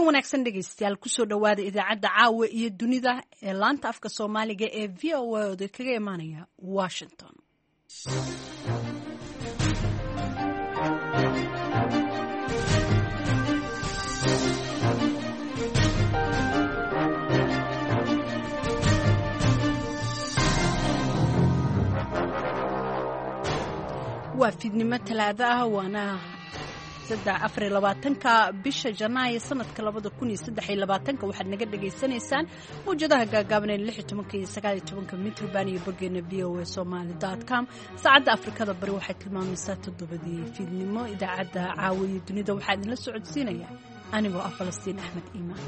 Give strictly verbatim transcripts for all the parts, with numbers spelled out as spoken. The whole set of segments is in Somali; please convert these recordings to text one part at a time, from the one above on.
habeen wanaagsan dhegaystayaal kusoo dhawaada idaacadda caawa iyo dunida ee laanta afka Soomaaliga ee V O A oo kaga imaanaya Washington. waa fiidnimo talaado ah waana saddex afar iyo labaatanka bisha Janaayo sanadka labada kun iyo saddex iyo labaatanka waxaad naga dhageysanaysaan mowjadaha gaagaaban ee lix iyo toban iyo sagaal iyo toban mitir baan iyo bogeena v o a somali dot com saacadda Afrikada bari waxay tilmaamaysaa toddobadii fiidnimo idaacadda caawa iyo dunida waxaa idinla socodsiinaya anigoo ah Falastiin Axmed Iimaan.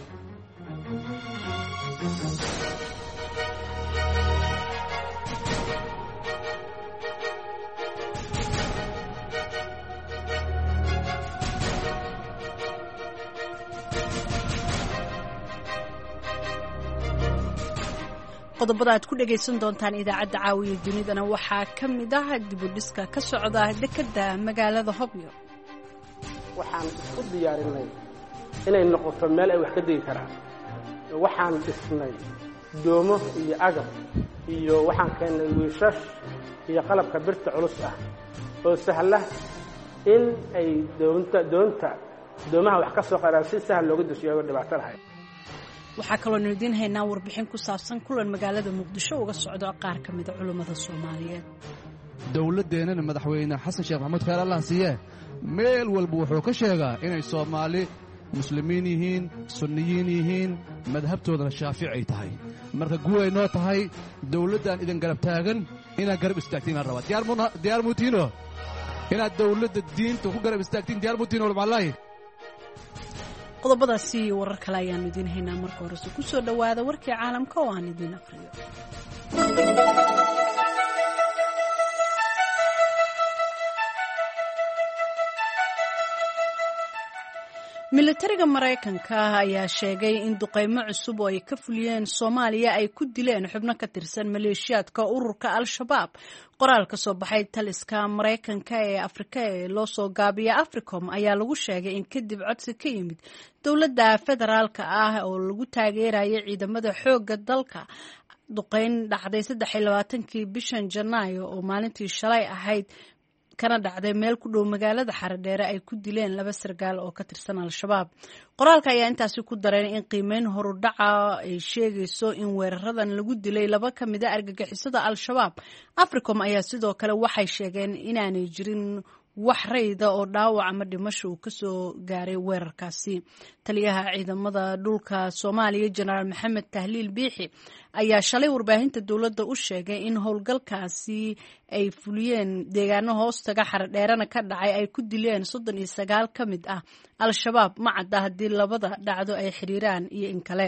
qodobada aad ku dhageysan doontaan idaacadda caawiya dunidana waxaa ka mid ah dib u dhiska ka socda dekedda magaalada Hobyo. waxaan isku diyaarinay inay noqoto meel ay wax ka degi karaan. waxaan dhisnay doomo iyo agab iyo waxaan keenay wiishash iyo qalabka birta culus ah oo sahla in ay doonta doonta doomaha wax ka soo qaadaan si sahal looga dushiyo dhibaato lahayd. waxaa kaloo idin haynaa warbixin ku saabsan kulan magaalada Muqdisho uga socdo qaar ka mid ah culimada Soomaaliyeed. dawladdeena madaxweyne xasan sheekh maxamed khayr Allah siiye meel walba wuxuu ka sheegaa inay Soomaali muslimiin yihiin sunniyiin yihiin madhabtoodana shaafici ay tahay marka guulay noo tahay dawladdan idin garab taagan inaad garab istaagtiin aan rabaa diyaar muuna diyaar muutiino inaad dawladda diinta ku garab istaagtiin diyaar muutiino wallahi. qodobadaasi warar kale ayaan idin haynaa marka hore ku soo dhawaada warkii caalamka oo aan idin aqriyo. militariga Mareykanka ayaa sheegay in duqeymo cusub oo ay ka fuliyeen Soomaaliya ay ku dileen xubno ka tirsan maleeshiyaadka ururka Al-Shabaab. qoraal ka soo baxay taliska Mareykanka ee Afrika ee loo soo gaabiya Africom ayaa lagu sheegay in kadib codsi ka yimid dowladda federaalka ah oo lagu taageerayo ciidamada xoogga dalka duqeyn dhacday saddex iyo labaatankii bishan Janaayo oo maalintii shalay ahayd kana dhacday meel ku dhow magaalada Xaradheere ay ku dileen laba sargaal oo ka tirsan Al-Shabaab. qoraalka ayaa intaasi ku daray in qiimeyn horudhaca ay sheegayso in weeraradan lagu dilay laba ka mid ah argagixisada Al-Shabaab. Africom ayaa sidoo kale waxay sheegeen inaanay jirin wax rayda oo dhaawac ama dhimasho uu ka soo gaaray weerarkaasi. taliyaha ciidamada dhulka Soomaaliya Generaal Maxamed Tahliil Biixi ayaa shalay warbaahinta dawladda u sheegay in howlgalkaasi ay fuliyeen deegaano hoostaga Xaradheerana ka dhacay ay ku dileen soddon iyo sagaal ka mid ah Al-Shabaab ma cadda haddii labada dhacdo ay xiriiraan iyo in kale.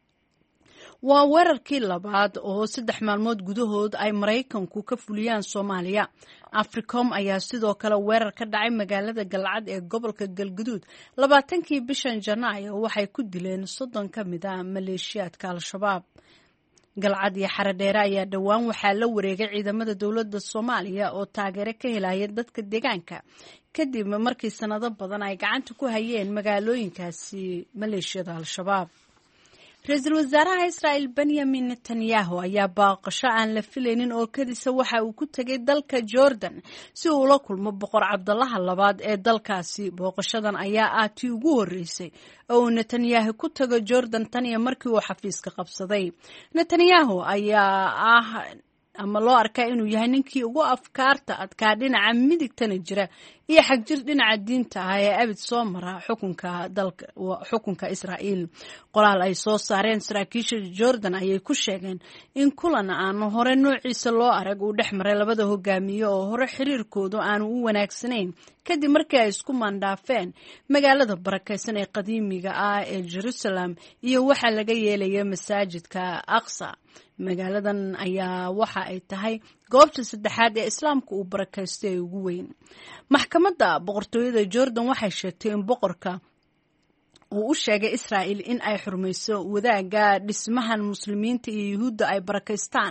waa weerarkii labaad oo saddex maalmood gudahood ay Mareykanku ka fuliyaan Soomaaliya. Africom ayaa sidoo kale weerar ka dhacay magaalada Galcad ee gobolka Galgaduud labaatankii bishan Janaayo waxay ku dileen soddon ka mid ah maleeshiyaadka Al-Shabaab. Galcad iyo Xaradheere ayaa dhawaan waxaa la wareegay ciidamada dowladda Soomaaliya oo taageero ka helaya dadka deegaanka kadib markii sanado badan ay gacanta ku hayeen magaalooyinkaasi maleeshiyada Al-Shabaab. ra-iisul wasaaraha Israa'iil Benjamin Netanyahu ayaa baaqasho aan la filaynin oo kadisa waxa uu ku tagay dalka Jordan si uu la kulmo boqor Cabdalaha labaad ee dalkaasi. booqashadan ayaa ah tii ugu horeysay oo Netanyahu ku tago Jordan tan iyo markii uu xafiiska qabsaday. Netanyahu ayaa ah ama loo arkaa inuu yahay ninkii ugu afkaarta adkaa dhinaca midigtana jira iyo xagjir dhinaca diinta ah ee abid soo mara xukunka dalka xukunka Israa'iil. qoraal ay soo saareen saraakiisha Jordan ayay ku sheegeen in kulan aan hore noociisa loo arag uu dhexmaray labada hogaamiye oo hore xiriirkoodu aan u wanaagsanayn kadib markii ay isku mandhaafeen magaalada barakeysan ee qadiimiga ah ee Jerusalem iyo waxa laga yeelaya masaajidka Aqsa. magaaladan ayaa waxa ay tahay goobta saddexaad ee islaamka uu barakeystay ugu weyn. maxkamadda boqortooyada Jordan waxay sheegtay in boqorka uu u sheegay Israa'iil in ay xurmayso wadaaga dhismahan muslimiinta iyo Yuhuudda ay barakeystaan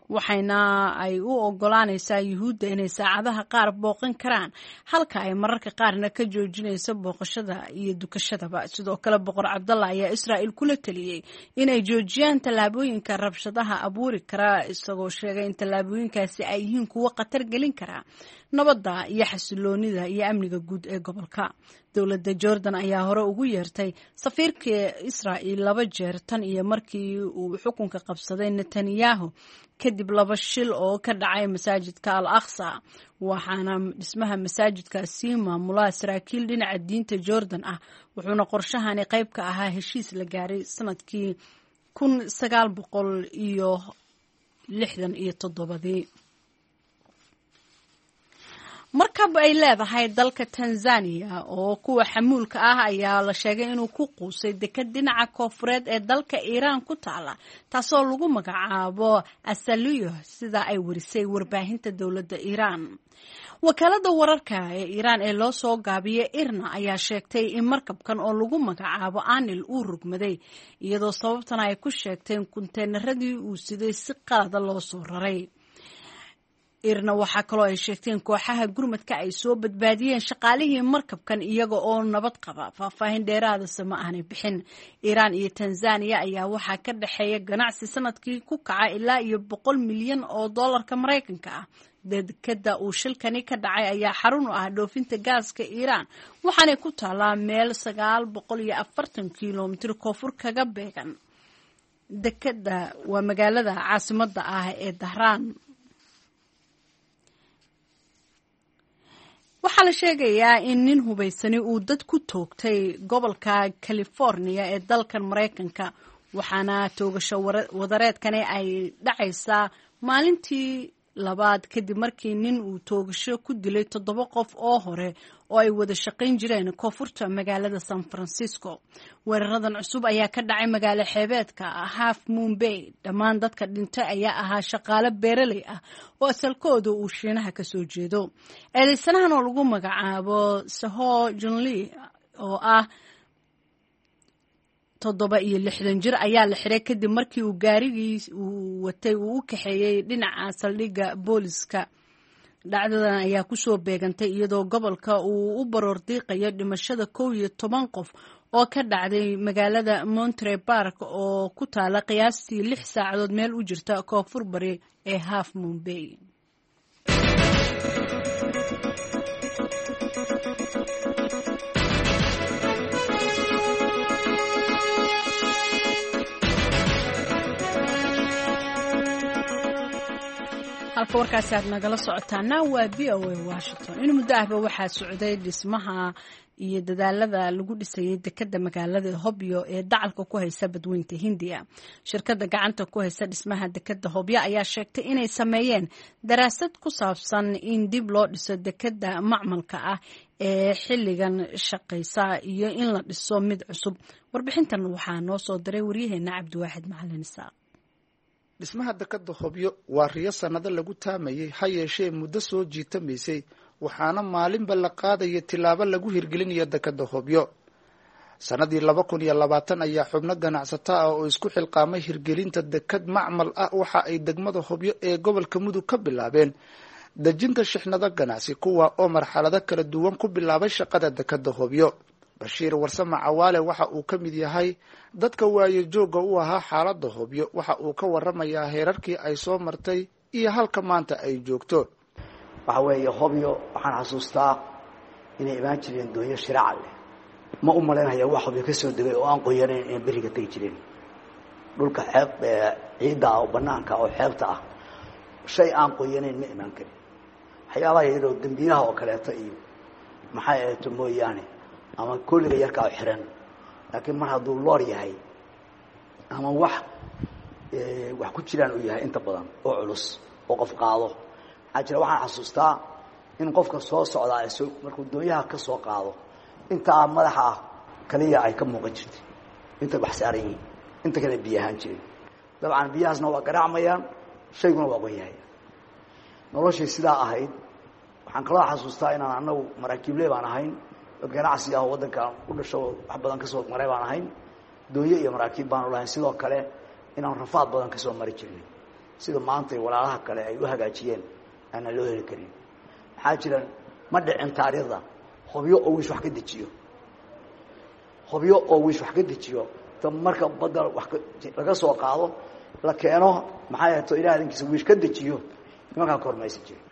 waxayna ay u ogolaanaysaa yuhuudda inay saacadaha qaar booqan karaan halka ay mararka qaarna ka joojinayso booqashada iyo dukashadaba. sidoo kale boqor cabdalla ayaa israa'il kula taliyey inay joojiyaan tallaabooyinka rabshadaha abuuri kara, isagoo sheegay in tallaabooyinkaasi ay yihiin kuwo khatar gelin kara nabadda iyo xasiloonida iyo amniga guud ee gobolka. dowladda Jordan ayaa hore ugu yeertay safiirka Israa'iil laba jeer tan iyo markii uu xukunka qabsaday Netanyahu kadib laba shil oo ka dhacay masaajidka Al Aqsa, waxaana dhismaha masaajidkaasi maamulaa saraakiil dhinaca diinta Jordan ah, wuxuuna qorshahani qayb ka ahaa heshiis la gaaray sanadkii kun sagaal boqol iyo lixdan iyo toddobadii. markab ay leedahay dalka Tanzania oo kuwa xamuulka ah ayaa la sheegay inuu ku quusay dekad dhinaca koonfureed ee dalka Iiraan ku taala, taasoo lagu magacaabo Asaliyo sida ay warisay warbaahinta dowladda Iiraan. wakaalada wararka ee Iiraan ee loo soo gaabiyay IRNA ayaa sheegtay in markabkan oo lagu magacaabo Anil uu rugmaday, iyadoo sababtana ay ku sheegteen kunteenaradii uu siday si qalad loo soo raray. IRNA waxaa kaloo ay sheegteen kooxaha gurmadka ay soo badbaadiyeen shaqaalihii markabkan iyaga oo nabad qaba. faahfaahin dheeraadase ma aanay bixin. Iiraan iyo Tanzania ayaa waxaa ka dhexeeya ganacsi sanadkii ku kaca ilaa iyo boqol milyan oo doolarka Maraykanka ah. dekada uu shilkani ka dhacay ayaa xarun u ah dhoofinta gaaska Iiraan, waxaanay ku taalaa meel sagaal boqol iyo afartan kiiloomitir koonfur kaga beegan dekada waa magaalada caasimadda ah ee Dahraan. waxaa la sheegayaa in nin hubaysani uu dad ku toogtay gobolka California ee dalkan Maraykanka, waxaana toogasho wadareedkani ay dhacaysaa maalintii labaad kadib markii nin uu toogasho ku dilay toddoba qof oo hore oo ay wada shaqayn jireen koonfurta magaalada San Francisco. weeraradan cusub ayaa ka dhacay magaalo xeebeedka Half Moon Bay. dhammaan dadka dhintay ayaa ahaa shaqaale beeraley ah oo asalkooda uu Shiinaha ka soo jeedo. eedaysanahan oo lagu magacaabo Saho Junli oo ah toddoba iyo lixdan jir ayaa la xiray kadib markii uu gaarigii uu watay uu u kaxeeyey dhinaca saldhigga booliska. dhacdadan ayaa kusoo beegantay iyadoo gobolka uu u baroor diiqayo dhimashada kow iyo toban qof oo ka dhacday magaalada Monterey Park oo ku taala qiyaastii lix saacadood meel u jirta koonfur bari ee Half Moon Bay. halka warkaasi aad nagala socotaana waa V O A Washington. in muddo ahba waxaa socday dhismaha iyo dadaalada lagu dhisayay dekada magaalada Hobyo ee dacalka ku haysa badweynta Hindiya. shirkadda gacanta ku haysa dhismaha dekada Hobyo ayaa sheegtay inay sameeyeen daraasad ku saabsan in dib loo dhiso dekada macmalka ah ee xilligan shaqaysa iyo in la dhiso mid cusub. warbixintan waxaa noo soo diray waryaheena Cabdiwaaxid Macalin Isaaq. dhismaha dekada Hobyo waa riyo sanado lagu taamayay, ha yeeshee muddo soo jiitamaysay, waxaana maalinba la qaadaya tilaabo lagu hirgelinayo dekada Hobyo. sanadii laba kun iyo labaatan ayaa xubno ganacsato ah oo isku xilqaamay hirgelinta dekad macmal ah waxa ay degmada Hobyo ee gobolka Mudug ka bilaabeen dejinta shixnado ganacsi, kuwa oo marxalado kala duwan ku bilaabay shaqada dekada Hobyo. Bashiir Warsame Cawaale waxa uu ka mid yahay dadka waayo jooga u ahaa xaaladda Hobyo. waxa uu ka waramayaa heerarkii ay soo martay iyo halka maanta ay joogto. waxa weeye Hobyo waxaan xasuustaa inay imaan jireen dooyo shiraac leh. ma u maleynayo wax Hobyo ka soo degay oo aan qoyanayn in bariga tagi jireen. dhulka xeeb ciidda oo banaanka oo xeebta ah shay aan qoyanayn ma imaan karin. waxyaabaha yaro dambiilaha oo kaleeto iyo maxay ahayd mooyaane ama kulliga yarka oo xiran, laakiin mar hadduu loor yahay ama wax ee wax ku jiraan uu yahay inta badan oo culus oo qof qaado. ajira waxaan xasuustaa in qofka soo socda ay soo markuu doonyaha ka soo qaado inta madaxa kaliya ay ka muuqan jirtay, inta wax saaran yihiin, inta kale biyahan jiray. dabcan biyahaasna waa garaacmayaan, shayguna waa qoyahay. noloshii sidaa ahayd waxaan kala xasuustaa inaan anagu maraakiible baan ahayn, dad ganacsi ah wadanka u dhasho wax badan ka soo maray baan ahayn, dooyo iyo maraakiib baan u lahayn. sidoo kale inaan rafaad badan ka soo mari jirnay. sida maanta walaalaha kale ay u hagaajiyeen ana loo heli karin maxaa jira ma dhicin taariikhda hobyo oo wiish wax ka dejiyo hobyo oo wiish wax ka dejiyo tan marka badal wax laga soo qaado la keeno maxay ahayd ilaalinkiisa wiish ka dejiyo nimanka kormaysan jiray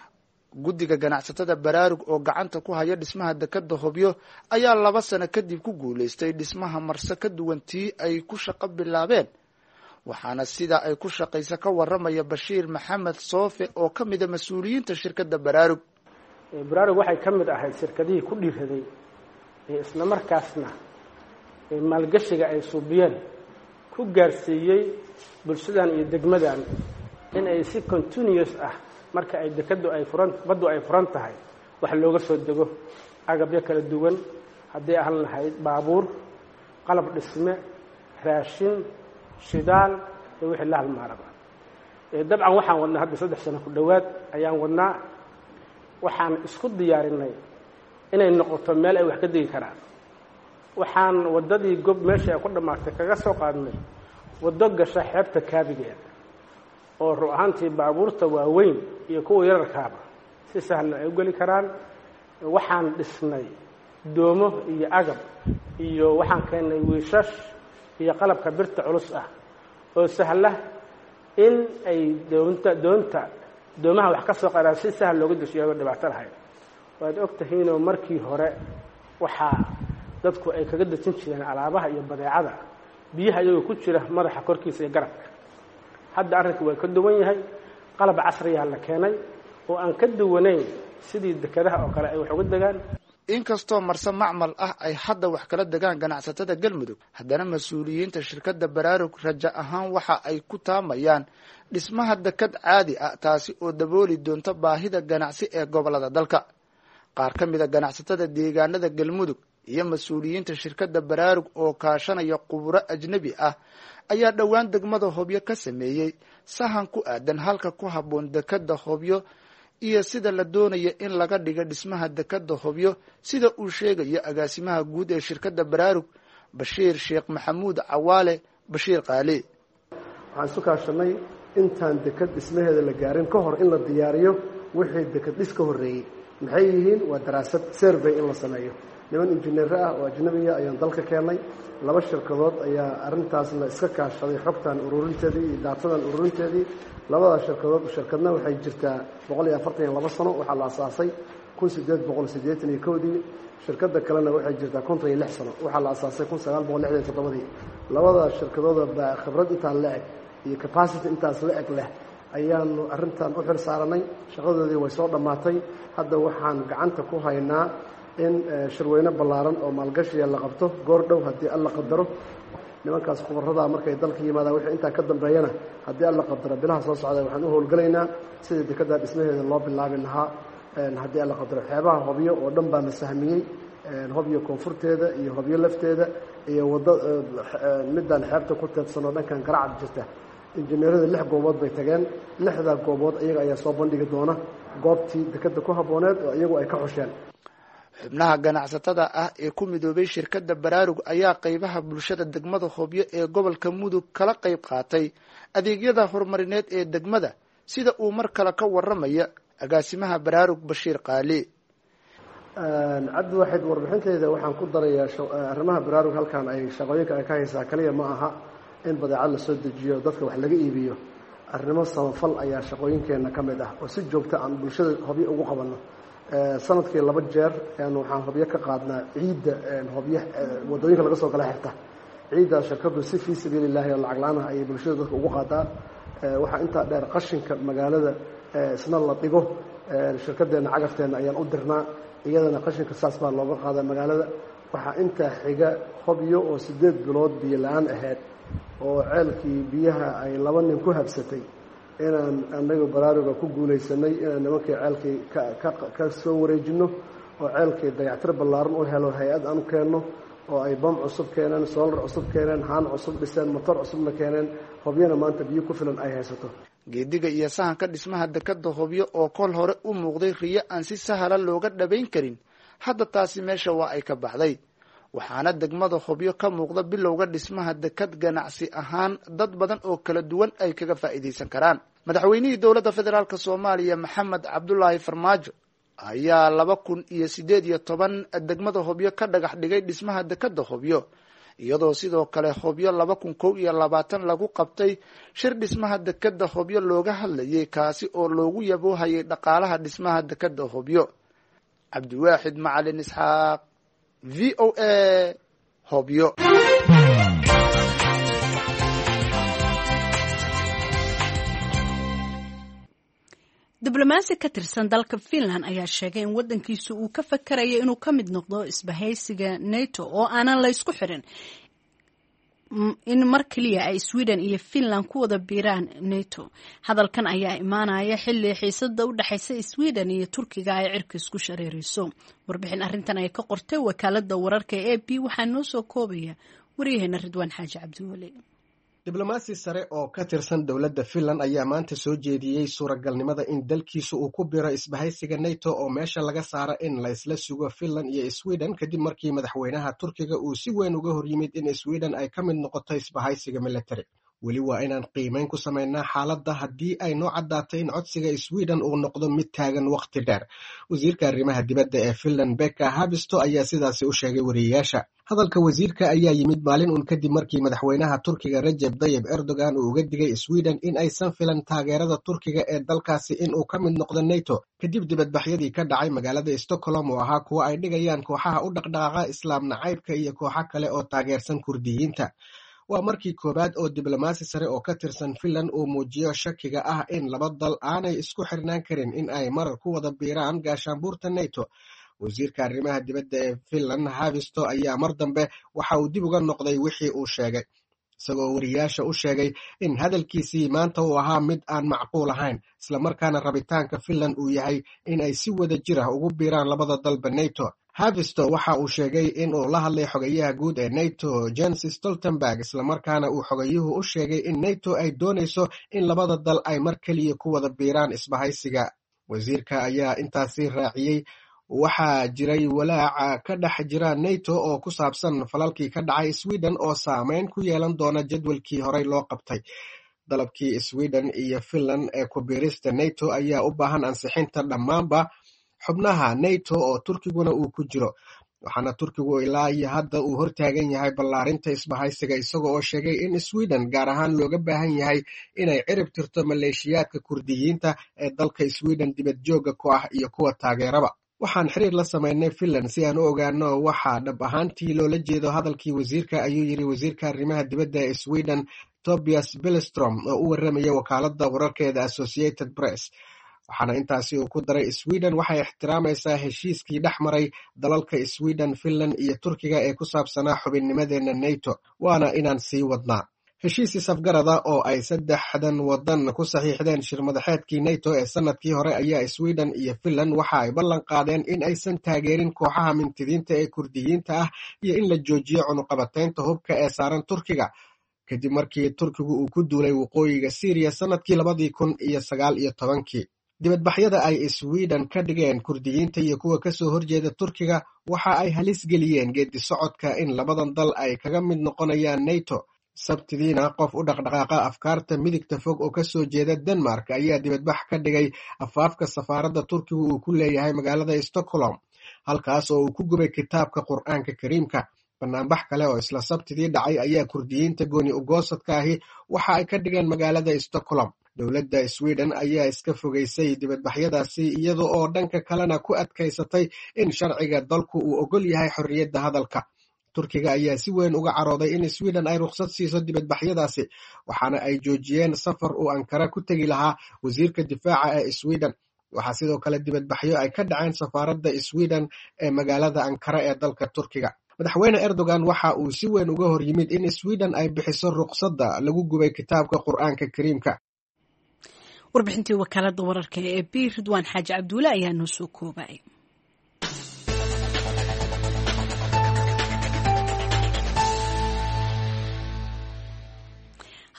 guddiga ganacsatada baraarug oo gacanta ku haya dhismaha dekada hobyo ayaa laba sano kadib ku guuleystay dhismaha marse ka duwantii ay ku shaqo bilaabeen waxaana sida ay ku shaqaysa ka waramaya Bashiir Maxamed Soofe oo ka mid ah mas'uuliyiinta shirkadda baraarug baraarug waxay ka mid ahayd shirkadihii ku dhiiraday ee isla markaasna maalgashiga ay suubiyeen ku gaarsiiyey bulshadan iyo degmadan in ay si continuous ah marka ay dekadu ay furan badu ay furan tahay wax looga soo dego agabyo kala duwan haddii ahan lahayd baabuur qalab dhisme raashin shidaal iyo wixii la halmaaraba ee dabcan waxaan wadnaa hadda saddex sano ku dhawaad ayaan wadnaa waxaan isku diyaarinay inay noqoto meel ay wax ka degi karaan waxaan wadadii gob meesha ay ku dhamaatay kaga soo qaadnay wado gasha xeebta kaabigeeda oo ruuxantii baabuurta waaweyn iyo kuwa yararkaaba si sahlan ay u gali karaan waxaan dhisnay doomo iyo agab iyo waxaan keenay wiishash iyo qalabka birta culus ah oo sahla in ay doonta doonta doomaha wax ka soo qaadaan si sahal looga dashiyo dhibaato lahayd waad ogtahay inuu markii hore waxa dadku ay kaga dajin jireen alaabaha iyo badeecada biyaha iyagoo ku jira madaxa korkiisa iyo garabka hadda arrinku way ka duwan yahay qalab casri ah la keenay oo aan ka duwanayn sidii dekadaha oo kale ay wax uga degaan inkastoo marse macmal ah ay hadda wax kala degaan ganacsatada galmudug haddana mas'uuliyiinta shirkadda baraarug raja ahaan waxa ay ku taamayaan dhismaha dekad caadi ah taasi oo dabooli doonta baahida ganacsi ee gobolada dalka qaar ka mid ah ganacsatada deegaanada galmudug iyo mas'uuliyiinta shirkadda baraarug oo kaashanaya khuburo ajnabi ah ayaa dhowaan degmada hobyo ka sameeyey sahan ku aadan halka ku habboon dekada hobyo iyo sida la doonayo in laga dhigo dhismaha dekada hobyo sida uu sheegayo agaasimaha guud ee shirkadda baraarug Bashiir Sheekh Maxamuud Cawaale Bashiir Qaali waxaan isu kaashanay intaan dekad dhismaheeda la gaarin ka hor in la diyaariyo wixii dekad dhis ka horreeyey maxay yihiin waa daraasad survey in la sameeyo niman injineer ah oo ajnabiga ayaan dalka keenay laba shirkadood ayaa arrintaasna iska kaashaday xogtan ururinteedii iyo daatadan ururinteedii labada shirkadood shirkadna waxay jirtaa boqol iyo afartan iyo laba sano waxaa la asaasay kun sideed boqol siddeetan iyo kowdii shirkadda kalena waxay jirtaa konton iyo lix sano waxaa la asaasay kun sagaal boqol lixdan iyo toddobadii labada shirkadooda baa khibrad intaan la eg iyo capacity intaas la eg leh ayaanu arrintan u xil saaranay shaqadoodii way soo dhammaatay hadda waxaan gacanta ku haynaa in shirweyne ballaaran oo maalgashiga la qabto goor dhow haddii alla qadaro nimankaas khubarada markay dalka yimaadaan wixii intaa ka dambeeyana haddii alla qadaro bilaha soo socda waxaan u howlgalaynaa sidii dekada dhismaheeda loo bilaabi lahaa haddii alla qadaro xeebaha hobyo oo dhan baa la sahmiyey hobyo koonfurteeda iyo hobyo lafteeda iyo waddo midaan xeebta ku teedsanoo dhankan garacad jirta injineerada lix goobood bay tageen lixdaa goobood iyaga ayaa soo bandhigi doona goobtii dekada ku habbooneed oo iyagu ay ka xusheen xubnaha ganacsatada ah ee ku midoobay shirkadda baraarug ayaa qaybaha bulshada degmada hobyo ee gobolka mudug kala qayb qaatay adeegyada horumarineed ee degmada sida uu mar kale ka waramaya agaasimaha baraarug Bashiir Qaali cabdi waxayd warbixinteeda waxaan ku darayaa arrimaha baraarug halkan ay shaqooyinka ay ka haysaa kaliya ma aha in badeecad la soo dejiyo dadka wax laga iibiyo arrimo samafal ayaa shaqooyinkeena ka mid ah oo si joogta aan bulshada hobyo ugu qabanno sanadkii laba jeer ayaan waxaan hobyo ka qaadnaa ciidda hobyo wadooyinka laga soo gala xirta ciiddaas shirkadu si fii sabiilillaahi oo lacag la-aan ah ayay bulshada dadka ugu qaadaa waxaa intaa dheer qashinka magaalada isna la dhigo shirkadeenna cagafteena ayaan u dirnaa iyadana qashinka saas baa looga qaadaa magaalada waxaa intaa xiga hobyo oo sideed bilood biyo la-aan ahayd oo ceelkii biyaha ay laba nin ku habsatay inaan anaga baraaruga ku guulaysanay inaan nimankii ceelkii ka soo wareejino oo ceelkii dayactir ballaaran u helo hay-ad aan u keenno oo ay bam cusub keeneen soolar cusub keeneen haan cusub dhiseen motor cusubna keeneen hobyana maanta biyo ku filan ay haysato geediga iyo sahanka dhismaha dekada hobyo oo kol hore u muuqday riyo aan si sahla looga dhabayn karin hadda taasi meesha waa ay ka baxday waxaana degmada hobyo ka muuqda bilowga dhismaha dekad ganacsi ahaan dad badan oo kala duwan ay kaga faa'iidaysan karaan. madaxweynihii dowladda federaalk soomaaliya maxamed cabdulaahi farmaajo ayaa laba kun iyo sideed iyo toban degmada hobyo ka dhagax dhigay dhismaha dekada hobyo, iyadoo sidoo kale hobyo laba kun kow iyo labaatan lagu qabtay shir dhismaha dekada hobyo looga hadlayay, kaasi oo loogu yaboohayay dhaqaalaha dhismaha dekada hobyo. cabdiwaaxid macalin isxaaq, v o a, hobyo. diblomaasi ka tirsan dalka Finland ayaa sheegay in wadankiisu uu ka fakarayo inuu ka mid noqdo isbahaysiga NATO oo aanan la isku xirin, in mar kaliya ay Sweden iyo Finland ku wada biiraan NATO. hadalkan ayaa imaanaya xilli xiisada u dhaxaysa Sweden iyo Turkiga ay cirka isku shareerayso. warbixin arrintan ay ka qortay wakaalada wararka ee A P waxaa noo soo koobaya wariyaheena Ridwaan Xaaji Cabdiwali. diblomaasi sare oo ka tirsan dowladda Finland ayaa maanta soo jeediyey suuragalnimada in dalkiisu uu ku biro isbahaysiga NATO oo meesha laga saaro in la isla sugo Finland iyo Sweden kadib markii madaxweynaha Turkiga uu si weyn uga hor yimid in Sweden ay ka mid noqoto isbahaysiga military. weli waa inaan qiimeyn ku samaynaa xaaladda haddii ay noo caddaatay in codsiga Sweden uu noqdo mid taagan waqti dheer. wasiirka arrimaha dibadda ee Finland Pekka Haavisto ayaa sidaasi u sheegay wariyeyaasha. hadalka wasiirka ayaa yimid maalin uun kadib markii madaxweynaha Turkiga Recep Tayyip Erdogan uu uga digay Sweden in aysan filan taageerada Turkiga ee dalkaasi in uu ka mid noqdo NATO kadib dibadbaxyadii ka dhacay magaalada Stockholm oo ahaa kuwa ay dhigayaan kooxaha u dhaqdhaqaaqa islaam nacaybka iyo kooxo kale oo taageersan Kurdiyiinta. waa markii koowaad oo diblomaasi sare oo ka tirsan Finland uu muujiyo shakiga ah in laba dal aanay isku xirnaan karin in ay marar ku wada biiraan gaashaanbuurta NATO. wasiirka arrimaha dibadda ee Finland Haavisto ayaa mar dambe waxa uu dib uga noqday wixii uu sheegay, isagoo wariyaasha u sheegay in hadalkiisii maanta uu ahaa mid aan macquul ahayn, islamarkaana rabitaanka Finland uu yahay in ay si wada jir ah ugu biiraan labada dalba NATO. Haavisto waxa uu sheegay in uu la hadlay xogayaha guud ee NATO Jens Stoltenberg, islamarkaana uu xogayuhu u sheegay in NATO ay doonayso in labada dal ay mar keliya ku wada biiraan isbahaysiga. wasiirka ayaa intaasi raaciyey waxaa jiray walaaca ka dhex jira NATO oo ku saabsan falalkii ka dhacay Sweden oo saameyn ku yeelan doona jadwalkii horey loo qabtay. dalabkii Sweden iyo Finland ee ku biirista NATO ayaa u baahan ansixinta dhammaanba xubnaha NATO oo Turkiguna uu ku jiro, waxaana Turkigu ilaa iyo hadda uu hortaagan yahay ballaarinta isbahaysiga, isagoo oo sheegay in Sweden gaar ahaan looga baahan yahay inay cirib tirto maleeshiyaadka Kurdiyiinta ee dalka Sweden dibad jooga ku ah iyo kuwa taageeraba. waxaan xiriir la samaynay Finland si aan u ogaano waxa dhab ahaantii loola jeedo hadalkii wasiirka, ayuu yiri wasiirka arrimaha dibadda ee Sweden Tobias Billström oo u waramaya wakaaladda wararkeeda Associated Press. waxaana intaasi uu ku daray Sweden waxay ixtiraamaysaa heshiiskii dhex maray dalalka Sweden, Finland iyo Turkiga ee ku saabsanaa xubinnimadeena NATO, waana inaan sii wadnaa. heshiis isafgarada oo ay saddexdan wadan ku saxiixdeen shir madaxeedkii NATO ee sanadkii hore ayaa Sweden iyo Finland waxa ay ballan qaadeen in aysan taageerin kooxaha mintidiinta ee Kurdiyiinta ah iyo in la joojiyo cunuqabataynta hubka ee saaran Turkiga kadib markii Turkigu uu ku duulay waqooyiga Syria sanadkii labadii kun iyo sagaal iyo tobankii. dibadbaxyada ay Sweden ka dhigeen Kurdiyiinta iyo kuwa kasoo horjeeda Turkiga waxa ay halis geliyeen geedi socodka in labadan dal ay kaga mid noqonayaan NATO. sabtidiina qof u dhaqdhaqaaqa afkaarta midigta fog oo kasoo jeeda Denmark ayaa dibadbax ka dhigay afaafka safaaradda Turkigu uu ku leeyahay magaalada Stockholm, halkaas oo uu ku gubay kitaabka Qur'aanka Kariimka. banaanbax kale oo isla sabtidii dhacay ayaa Kurdiyiinta gooni ugoosadka ahi waxa ay ka dhigeen magaalada Stockholm. dowladda Sweden ayaa iska fogeysay dibadbaxyadaasi iyada oo dhanka kalena ku adkaysatay in sharciga dalku uu ogol yahay xorriyadda hadalka. Turkiga ayaa si weyn uga carooday in Sweden ay rukhsad siiso dibadbaxyadaasi, waxaana ay joojiyeen safar uu Ankara ku tegi lahaa wasiirka difaaca ee Sweden. waxaa sidoo kale dibadbaxyo ay ka dhaceen safaaradda Sweden ee magaalada Ankara ee dalka Turkiga. madaxweyne Erdogan waxa uu si weyn uga hor yimid in Sweden ay bixiso rukhsadda lagu gubay kitaabka Qur'aanka Kariimka. warbixintii wakaaladda wararka ee A P Ridwaan Xaaji Cabdulle ayaa noo soo koobay.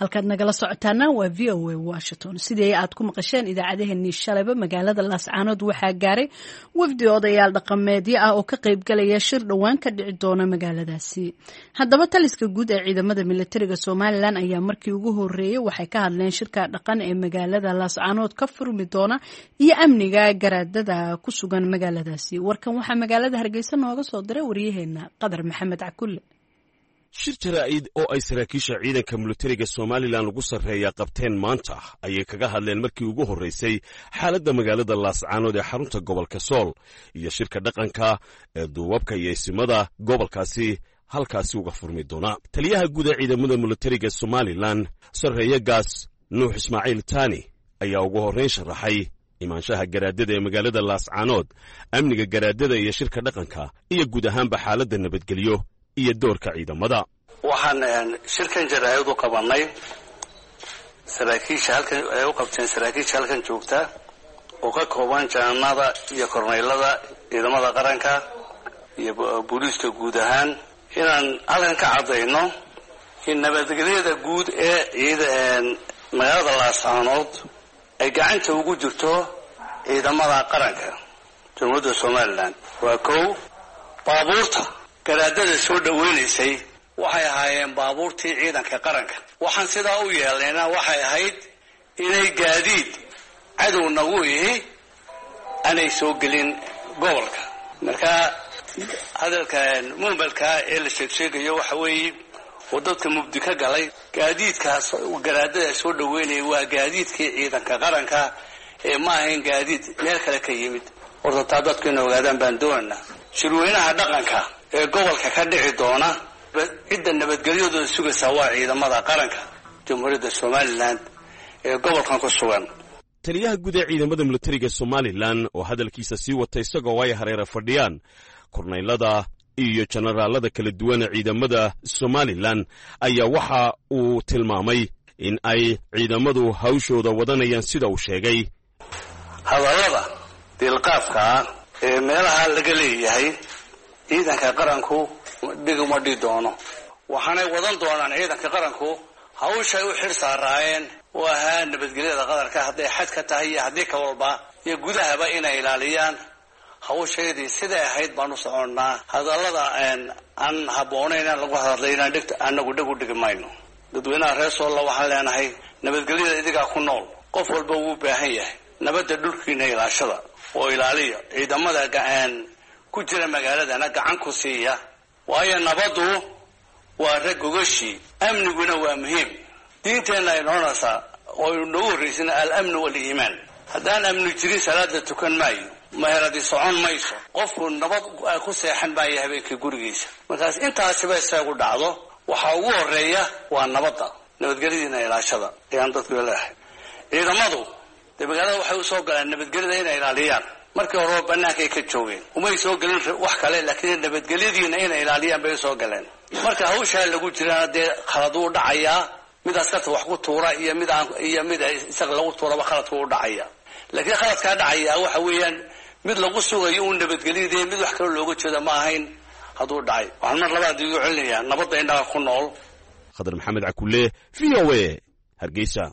halkaad nagala socotaana waa v o a Washington. sidii aad ku maqasheen idaacadaheenii shalayba magaalada Laascaanood waxaa gaaray wafdi odayaal dhaqameedyo ah oo ka qayb galaya shir dhawaan ka dhici doona magaaladaasi. haddaba taliska guud ee ciidamada militariga Soomaaliland ayaa markii ugu horeeyay waxay ka hadleen shirka dhaqan ee magaalada Laascaanood ka furmi doona iyo amniga garaadada ku sugan magaaladaasi. warkan waxaa magaalada Hargeysa nooga soo diray wariyaheena Qadar Maxamed Cakulle. shir jaraa'id oo ay saraakiisha ciidanka militariga Soomaaliland ugu sarreeya qabteen maanta ayay kaga hadleen markii ugu horreysay xaaladda magaalada Laascaanood ee xarunta gobolka Sool iyo shirka dhaqanka ee duubabka iyo isimada gobolkaasi halkaasi uga furmi doona. taliyaha guud ee ciidamada militariga Soomaaliland sarreeya gaas Nuux Ismaaciil Taani ayaa ugu horreyn sharaxay imaanshaha garaadada ee magaalada Laascaanood, amniga garaadada iyo shirka dhaqanka iyo guud ahaanba xaaladda nabadgelyo iyo doorka ciidamada. waxaan shirkan jaraa'id u qabanay saraakiisha halkan ay u qabteen saraakiisha halkan joogta oo ka kooban jaanada iyo korneylada ciidamada qaranka iyo booliiska guud ahaan inaan halkan ka cadayno in nabadgelyada guud ee ciidan magaalada Laascaanood ay gacanta ugu jirto ciidamada qaranka jamhuuriyadda Soomaaliland. waa kow baabuurta garaadada soo dhaweynaysay waxay ahaayeen baabuurtii ciidanka qaranka. waxaan sidaa u yeelayna waxay ahayd inay gaadiid cadow nagu yihi aanay soo gelin gobolka. marka hadalkan mumbalka ee la sheegayo waxa weeye oo dadka mugdi ka galay gaadiidkaas garaadada soo dhaweynaya waa gaadiidkii ciidanka qaranka ee ma ahayn gaadiid meel kale ka yimid. horta taa dadku inay ogaadaan baan doonaynaa. shirweynaha dhaqanka ee gobolka ka dhici doona cidda nabadgelyadooda sugaysa waa ciidamada qaranka jamhuuriyadda Soomaaliland ee gobolkan ku sugan. taliyaha guud ee ciidamada militariga Soomaaliland oo hadalkiisa sii wata isagoo ay hareera fadhiyaan korneylada iyo generaalada kala duwan ee ciidamada Soomaaliland ayaa waxa uu tilmaamay in ay ciidamadu hawshooda wadanayaan sida uu sheegay. hadallada dilqaafka ee meelaha laga leeyahay ciidanka qaranku dhiguma dhigi doono. waxaanay wadan doonaan ciidanka qaranku hawshay u xir saaraayeen oo ahaa nabadgelyada qaranka hadday xad ka tahay iyo haddii ka walba iyo gudahaba inay ilaaliyaan hawsheedii siday ahayd baan u soconnaa. hadallada aan habboonayn aan lagu hadlayna dhigta anagu dhig u dhigi mayno. dadweynaha reer Sool waxaan leenahay nabadgelyada idigaa ku nool, qof walba wuu baahan yahay nabadda dhulkiina ilaashada oo ilaaliya. ciidamada gacan ku jira magaaladana gacan ku siiya, waayo nabadu waa rag gogoshii, amniguna waa muhiim. diinteena ay noqonaysaa oo nagu horreysina al-amnu wal-iimaan. haddaan amni jirin salaada tukan maayo, meheradi socon mayso, qofku nabad ku seexan maayo habeenkii gurigiisa. markaas intaasiba isagu dhacdo waxaa ugu horeeya waa nabadda, nabadgelyadiina ilaashada ayaan dadku leeyahay. ciidamadu dee magaalada waxay u soo galeen nabadgelyada inay ilaaliyaan. markii hore bannaankay ka joogeen, umay soo gelin wax kale, laakiin nabadgelyadiina inay ilaaliyaan bay soo galeen. marka hawshaa lagu jirana dee khalad uu dhacayaa, mid askarta wax ku tuura iyo mid aan iyo mid isaga lagu tuuraba khaladku u dhacaya. laakiin khaladkaa dhacaya waxa weeyaan mid lagu sugayo uu nabadgelyada mid wax kale looga jeedo ma ahayn hadduu dhacay. waxaan mar labaad igu celinayaa nabadda indhaha ku nool. Qadar Maxamed Cakulle, V O A, Hargeysa.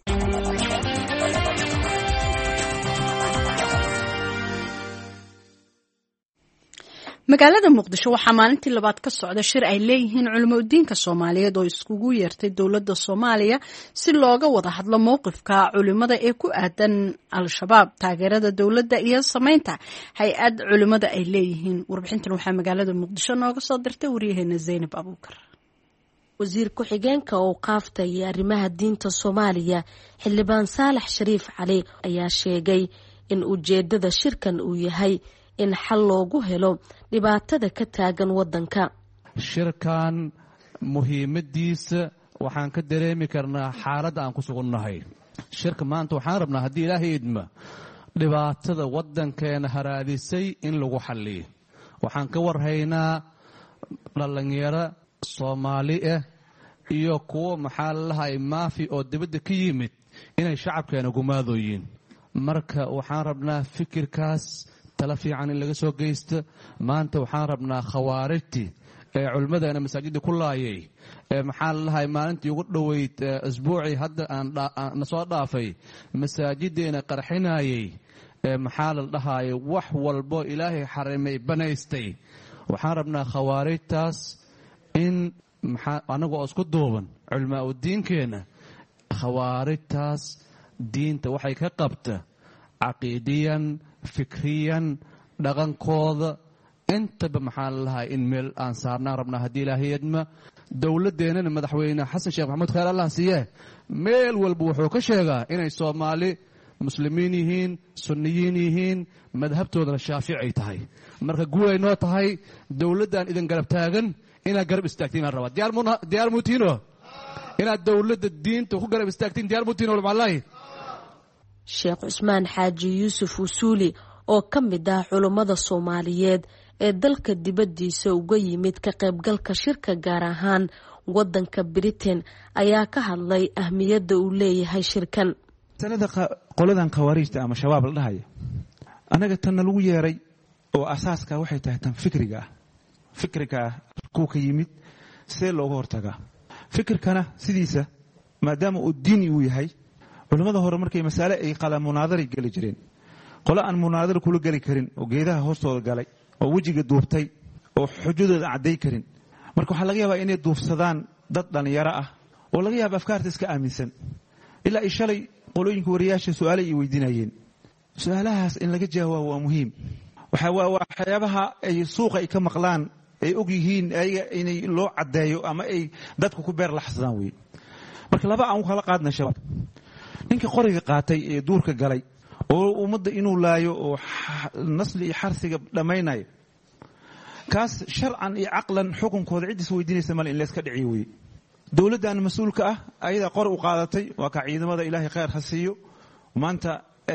magaalada Muqdisho waxaa maalintii labaad ka socda shir ay leeyihiin culimadiinka Soomaaliyeed oo iskugu yeertay dowladda Soomaaliya si looga wada hadlo mowqifka culimada ee ku aadan al-shabaab, taageerada dowladda iyo sameynta hay-ad culimada ay leeyihiin. warbixintan waxaa magaalada Muqdisho nooga soo dirtay wariyaheena Zaynab Abuukar. wasiir ku-xigeenka oo qaaftay arrimaha diinta Soomaaliya xildhibaan Saalax Shariif Cali ayaa sheegay in ujeedada shirkan uu yahay in xal loogu helo dhibaatada ka taagan wadanka. shirkan muhiimadiisa waxaan ka dareemi karnaa xaaladda aan ku sugannahay. shirka maanta waxaan rabnaa haddii ilaahay idma dhibaatada wadankeena haraadisay in lagu xalliyo. waxaan ka warhaynaa dhalinyaro Soomaali ah iyo kuwo maxaa la lahay maafi oo dibadda ka yimid inay shacabkeena gumaadooyiin. marka waxaan rabnaa fikirkaas tala fiican in laga soo geysto. maanta waxaan rabnaa khawaarijti ee culimmadeena masaajidda ku laayay ee maxaa la dhahay maalintii ugu dhoweyd asbuucii hadda aan na soo dhaafay masaajiddeena qarxinayay ee maxaa la dhahaayay wax walbo ilaahay xarimay banaystay waxaan rabnaa khawaarijtaas in maxaa annagoo isku duuban culimaa u diinkeenna khawaarijtaas diinta waxay ka qabta caqiidiyan fikriyan dhaqankooda intaba maxaa la lahaa in meel aan saarnaan rabnaa haddii ilaahiyadma dowladdeennana madaxweyne xasan sheekh maxamuud khayr allah siiye meel walba wuxuu ka sheegaa inay soomaali muslimiin yihiin sunniyiin yihiin madhabtoodana shaafici ay tahay marka guulay noo tahay dowladdan idin garab taagan inaad garab istaagtiin aan rabaa diyaar muutiino inaad dowladda diinta ku garab istaagtiin diyaar muutiino walmacallaahi sheekh cusmaan xaaji yuusuf usuuli oo ka mid ah culummada soomaaliyeed ee dalka dibaddiisa uga yimid ka qaybgalka shirka gaar ahaan waddanka britain ayaa ka hadlay ahmiyadda uu leeyahay shirkan sanada qoladan khawaariijta ama shabaab la dhahaya annaga tanna lagu yeeray oo asaaska waxay tahay tan fikriga ah fikriga ah kuu ka yimid see looga hortagaa fikirkana sidiisa maadaama uu diini uu yahay culimmada hore markay masaale ay qala munaadaray geli jireen qolo aan munaadaro kula geli karin oo geedaha hoostooda galay oo wejiga duubtay oo xujadooda cadday karin marka waxaa laga yaabaa inay duufsadaan dad dhallinyaro ah oo laga yaaba afkaarta iska aaminsan ilaa ay shalay qolooyinka wariyaasha su-aalay ay weydiinayeen su-aalahaas in laga jawaabo waa muhiim waxyaabaha ay suuqa ay ka maqlaan ay og yihiin ayaga inay loo caddeeyo ama ay dadku ku beer laxsadaan wey marka laba aan u kala qaadna shabaab ninka qoriga qaatay ee duurka galay oo ummadda inuu laayo oo nasli iyo xarsiga dhammaynayo kaas sharcan iyo caqlan xukunkooda ciddiis weydiinaysa male in layska dhiciyo weye dowladdan mas-uulka ah ayadaa qori u qaadatay waa ka ciidamada ilaahay khayr ha siiyo maanta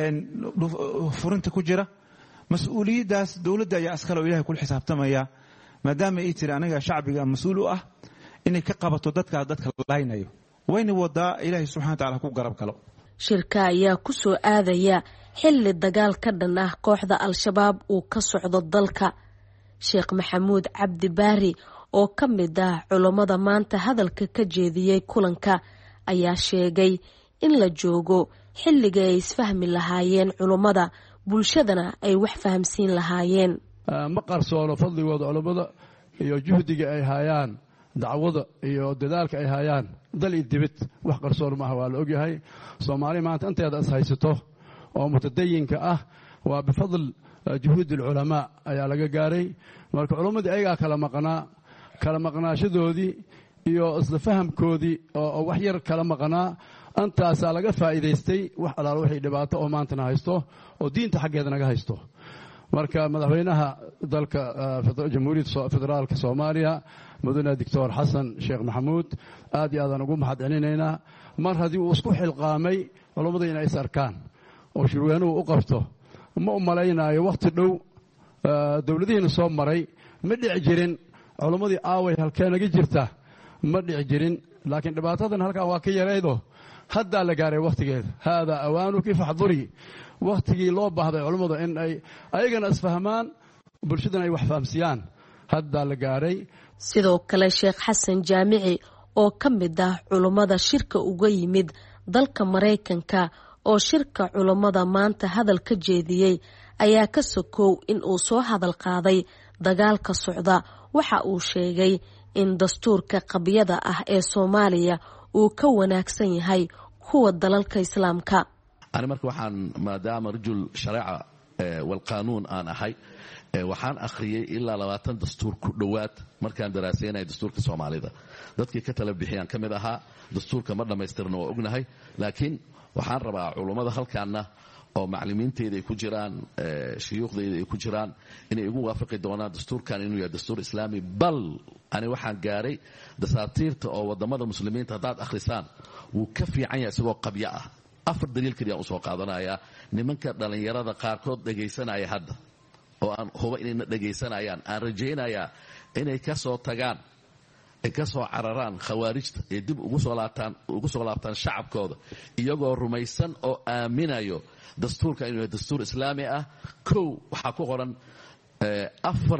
furinta ku jira mas-uuliyaddaas dowladda ayaa askale oo ilahay kula xisaabtamaya maadaama ay tiri aniga shacbiga mas-uul u ah inay ka qabato dadkaa dadka laynayo wayna wadaa ilaahay subxana wa tacala ku garab galo shirka ayaa ku soo aadaya xilli dagaal ka dhan ah kooxda al-shabaab uu ka socdo dalka sheekh maxamuud cabdi baari oo ka mid ah culummada maanta hadalka ka jeediyey kulanka ayaa sheegay in la joogo xilliga ay isfahmi lahaayeen culummada bulshadana ay wax fahamsiin lahaayeen ma qarsoono fadligooda culummada iyo juhdiga ay hayaan dacwada iyo dadaalka ay hayaan dal iyo dibad wax qarsoon maaha waa la ogyahay soomaali maanta inteeda is haysato oo mutadayinka ah waa bifadl juhuud alculamaa ayaa laga gaaray marka culummadii ayagaa kala maqnaa kala maqnaashadoodii iyo isla fahamkoodii oo wax yar kala maqnaa antaasaa laga faa'iidaystay wax alaal wixii dhibaato oo maantana haysto oo diinta xaggeeda naga haysto marka madaxweynaha dalka jamhuuriyadda federaalka soomaaliya mudane doctor xasan sheekh maxamuud aad iyo aadaan ugu mahad celinaynaa mar haddii uu isku xilqaamay culummada inay is arkaan oo shirweynuhu u qabto ma u malaynayo wakhti dhow dowladihiina soo maray ma dhici jirin culummadii aaway halkee naga jirta ma dhici jirin laakiin dhibaatadan halkan waa ka yaraydo haddaa la gaaray wakhtigeeda haadaa awaanuki faxduri wakhtigii loo baahday culummadu in ay ayagana isfahmaan bulshadana ay wax fahamsiyaan haddaa la gaaray sidoo kale sheekh xasan jaamici oo ka mid ah culummada shirka uga yimid dalka maraykanka oo shirka culummada maanta hadal ka jeediyey ayaa ka sokow in uu soo hadal qaaday dagaalka socda waxa uu sheegay in dastuurka qabyada ah ee soomaaliya uu ka wanaagsan yahay kuwa dalalka islaamka ani marka waxaan maadaama rajul shareeca walqaanuun aan ahay waxaan akhriyey ilaa labaatan dastuur ku dhowaad markaan daraasaynaya dastuurka soomaalida dadkii ka tala bixiyaan ka mid ahaa dastuurka ma dhammaystirna waa ognahay laakiin waxaan rabaa culummada halkaana oo maclimiinteyda ay ku jiraan shuyuukhdayda ay ku jiraan inay igu waafaqi doonaan dastuurkan inuu yahay dastuur islaami bal ani waxaan gaaray dasaatiirta oo wadamada muslimiinta haddaad akhrisaan wuu ka fiican yahay isagoo qabyo ah afar daliil keliyaan usoo qaadanayaa nimanka dhallinyarada qaarkood dhegaysanaya hadda oo aan huba inayna dhegaysanayaan aan rajaynayaa inay ka soo tagaan ay ka soo cararaan khawaarijta ee dib ugu soo laabtaan ugu soo laabtaan shacabkooda iyagoo rumaysan oo aaminayo dastuurka inuu yahay dastuur islaami ah kow waxaa ku qoran afar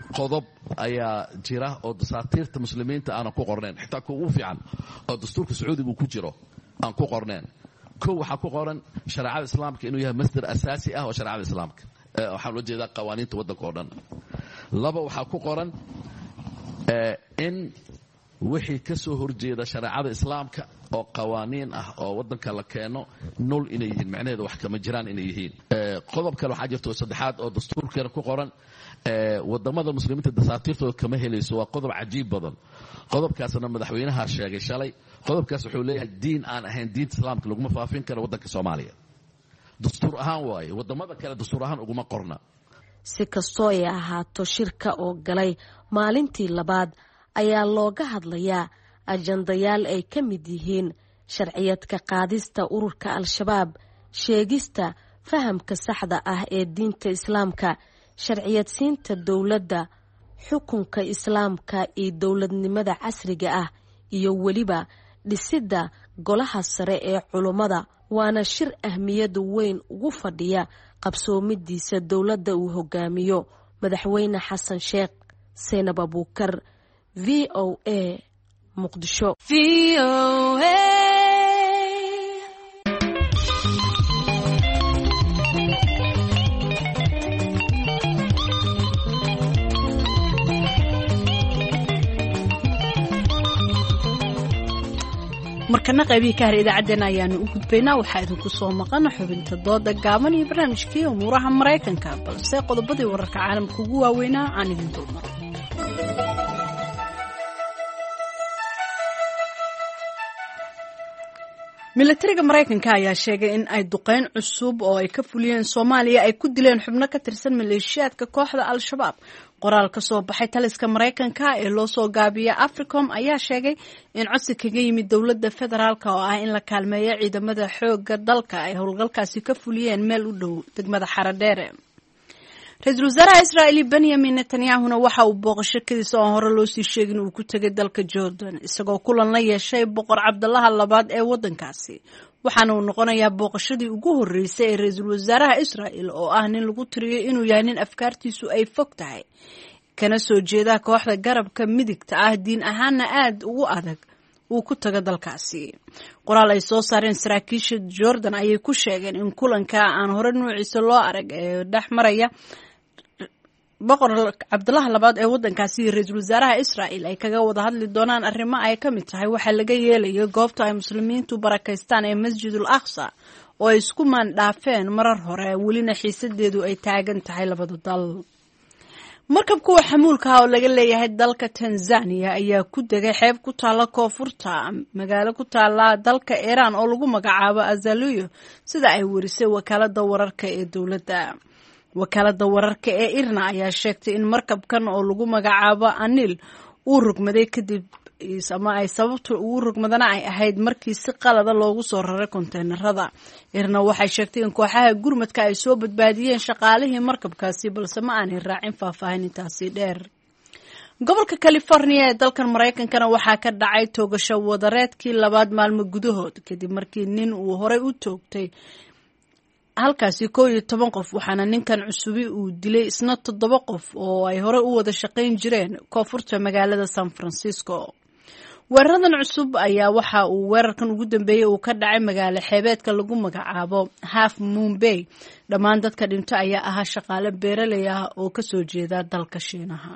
qodob ayaa jira oo dasaatiirta muslimiinta aanan ku qornayn xitaa kuwa ugu fiican oo dastuurka sacuudiga uu ku jiro aan ku qornayn kow waxaa ku qoran shareecada islaamka inuu yahay masdar asaasi ah oo shareecada islaamka waxaan loo jeedaa qawaaniinta waddanka oo dhan laba waxaa ku qoran in wixii ka soo horjeeda shareecada islaamka oo qawaaniin ah oo waddanka la keeno nol inay yihiin macnaheedu wax kama jiraan inay yihiin qodob kale waxaa jirta oo saddexaad oo dastuurkeena ku qoran wadamada muslimiinta dasaatiirtooda kama helayso waa qodob cajiib badan qodobkaasna madaxweynaha sheegay shalay qodobkaas wuxuu leeyahay diin aan ahayn diinta islaamka laguma faafin karo waddanka soomaaliya dastuur ahaan waaye wadamada kale dastuur ahaan uguma qorna si kastoo ay ahaato shirka oo galay maalintii labaad ayaa looga hadlayaa ajandayaal ay ka mid yihiin sharciyadka qaadista ururka al-shabaab sheegista fahamka saxda ah ee diinta islaamka sharciyadsiinta dowladda xukunka islaamka iyo dowladnimada casriga ah iyo weliba dhisidda golaha sare ee culummada waana shir ahmiyad weyn ugu fadhiya qabsoomidiisa dowladda uu hogaamiyo madaxweyne xasan sheekh Seynab Abuukar V O A Muqdisho V O A markana qaybihii ka har idaacaddeenna ayaanu u gudbaynaa waxaa idinku soo maqan xubinta dooda gaaban iyo barnaamijkii umuuraha maraykanka balse qodobadii wararka caalamka ugu waaweynaa aan idin dulmaro milatariga maraykanka ayaa sheegay in ay duqeyn cusub oo ay ka fuliyeen soomaaliya ay ku dileen xubno ka tirsan maleeshiyaadka kooxda al-shabaab qoraal ka soo baxay taliska maraykanka ee loo soo gaabiya africom ayaa sheegay in codsi kaga yimid dowladda federaalk oo ah in la kaalmeeyo ciidamada xooga dalka ay howlgalkaasi ka fuliyeen meel u dhow degmada xaradheere ra-iisul wasaaraha israa'iil benyamin netanyahuna waxa uu booqasho kadiisa oo hore loo sii sheegin uu ku tegay dalka jordan isagoo kulan la yeeshay boqor cabdalaha labaad ee waddankaasi waxaana uu noqonayaa booqashadii ugu horreysay ee ra-iisul wasaaraha israa'iil oo ah nin lagu tiriyay inuu yahay nin afkaartiisu ay fog tahay kana soo jeeda kooxda garabka midigta ah diin ahaanna aad ugu adag uu ku tago dalkaasi qoraal ay soo saareen saraakiisha jordan ayay ku sheegeen in kulanka aan hore nuuciisa loo arag ee dhex maraya boqor cabdalaha labaad ee waddankaasi iyo ra-iisul wasaaraha israa'iil ay kaga wada hadli doonaan arrimo ay ka mid tahay waxaa laga yeelayo goobta ay muslimiintu barakaystaan ee masjidul aqsa oo ay isku maandhaafeen marar hore welina xiisadeedu ay taagan tahay labada dal markab kuwa xamuulka ah oo laga leeyahay dalka Tanzania ayaa ku degay xeeb ku taala koonfurta magaalo ku taala dalka Iran oo lagu magacaabo Azaliyo sida ay warisay wakaalada wararka ee dowladda wakaalada wararka ee Irna ayaa sheegtay in markabkan oo lagu magacaabo Anil uu rugmaday kadib ama ay sababtu ugu rugmadana ay ahayd markii si qalada loogu soo raray konteenarada Irna waxay sheegtay in kooxaha gurmadka ay soo badbaadiyeen shaqaalihii markabkaasi balse ma aanay raacin faahfaahintaasi dheer gobolka California ee dalkan Mareykankana waxaa ka dhacay toogasho wadareedkii labaad maalmo gudahood kadib markii nin uu horey u toogtay halkaasi koob iyo toban qof waxaana ninkan cusubi uu dilay isna toddoba qof oo ay hore u wada shaqayn jireen koonfurta magaalada San Francisco weeraradan cusub ayaa waxa uu weerarkan ugu dambeeyay uu ka dhacay magaalo xeebeedka lagu magacaabo Half Moon Bay dhammaan dadka dhinta ayaa ahaa shaqaale beeraley ah oo ka soo jeeda dalka Shiinaha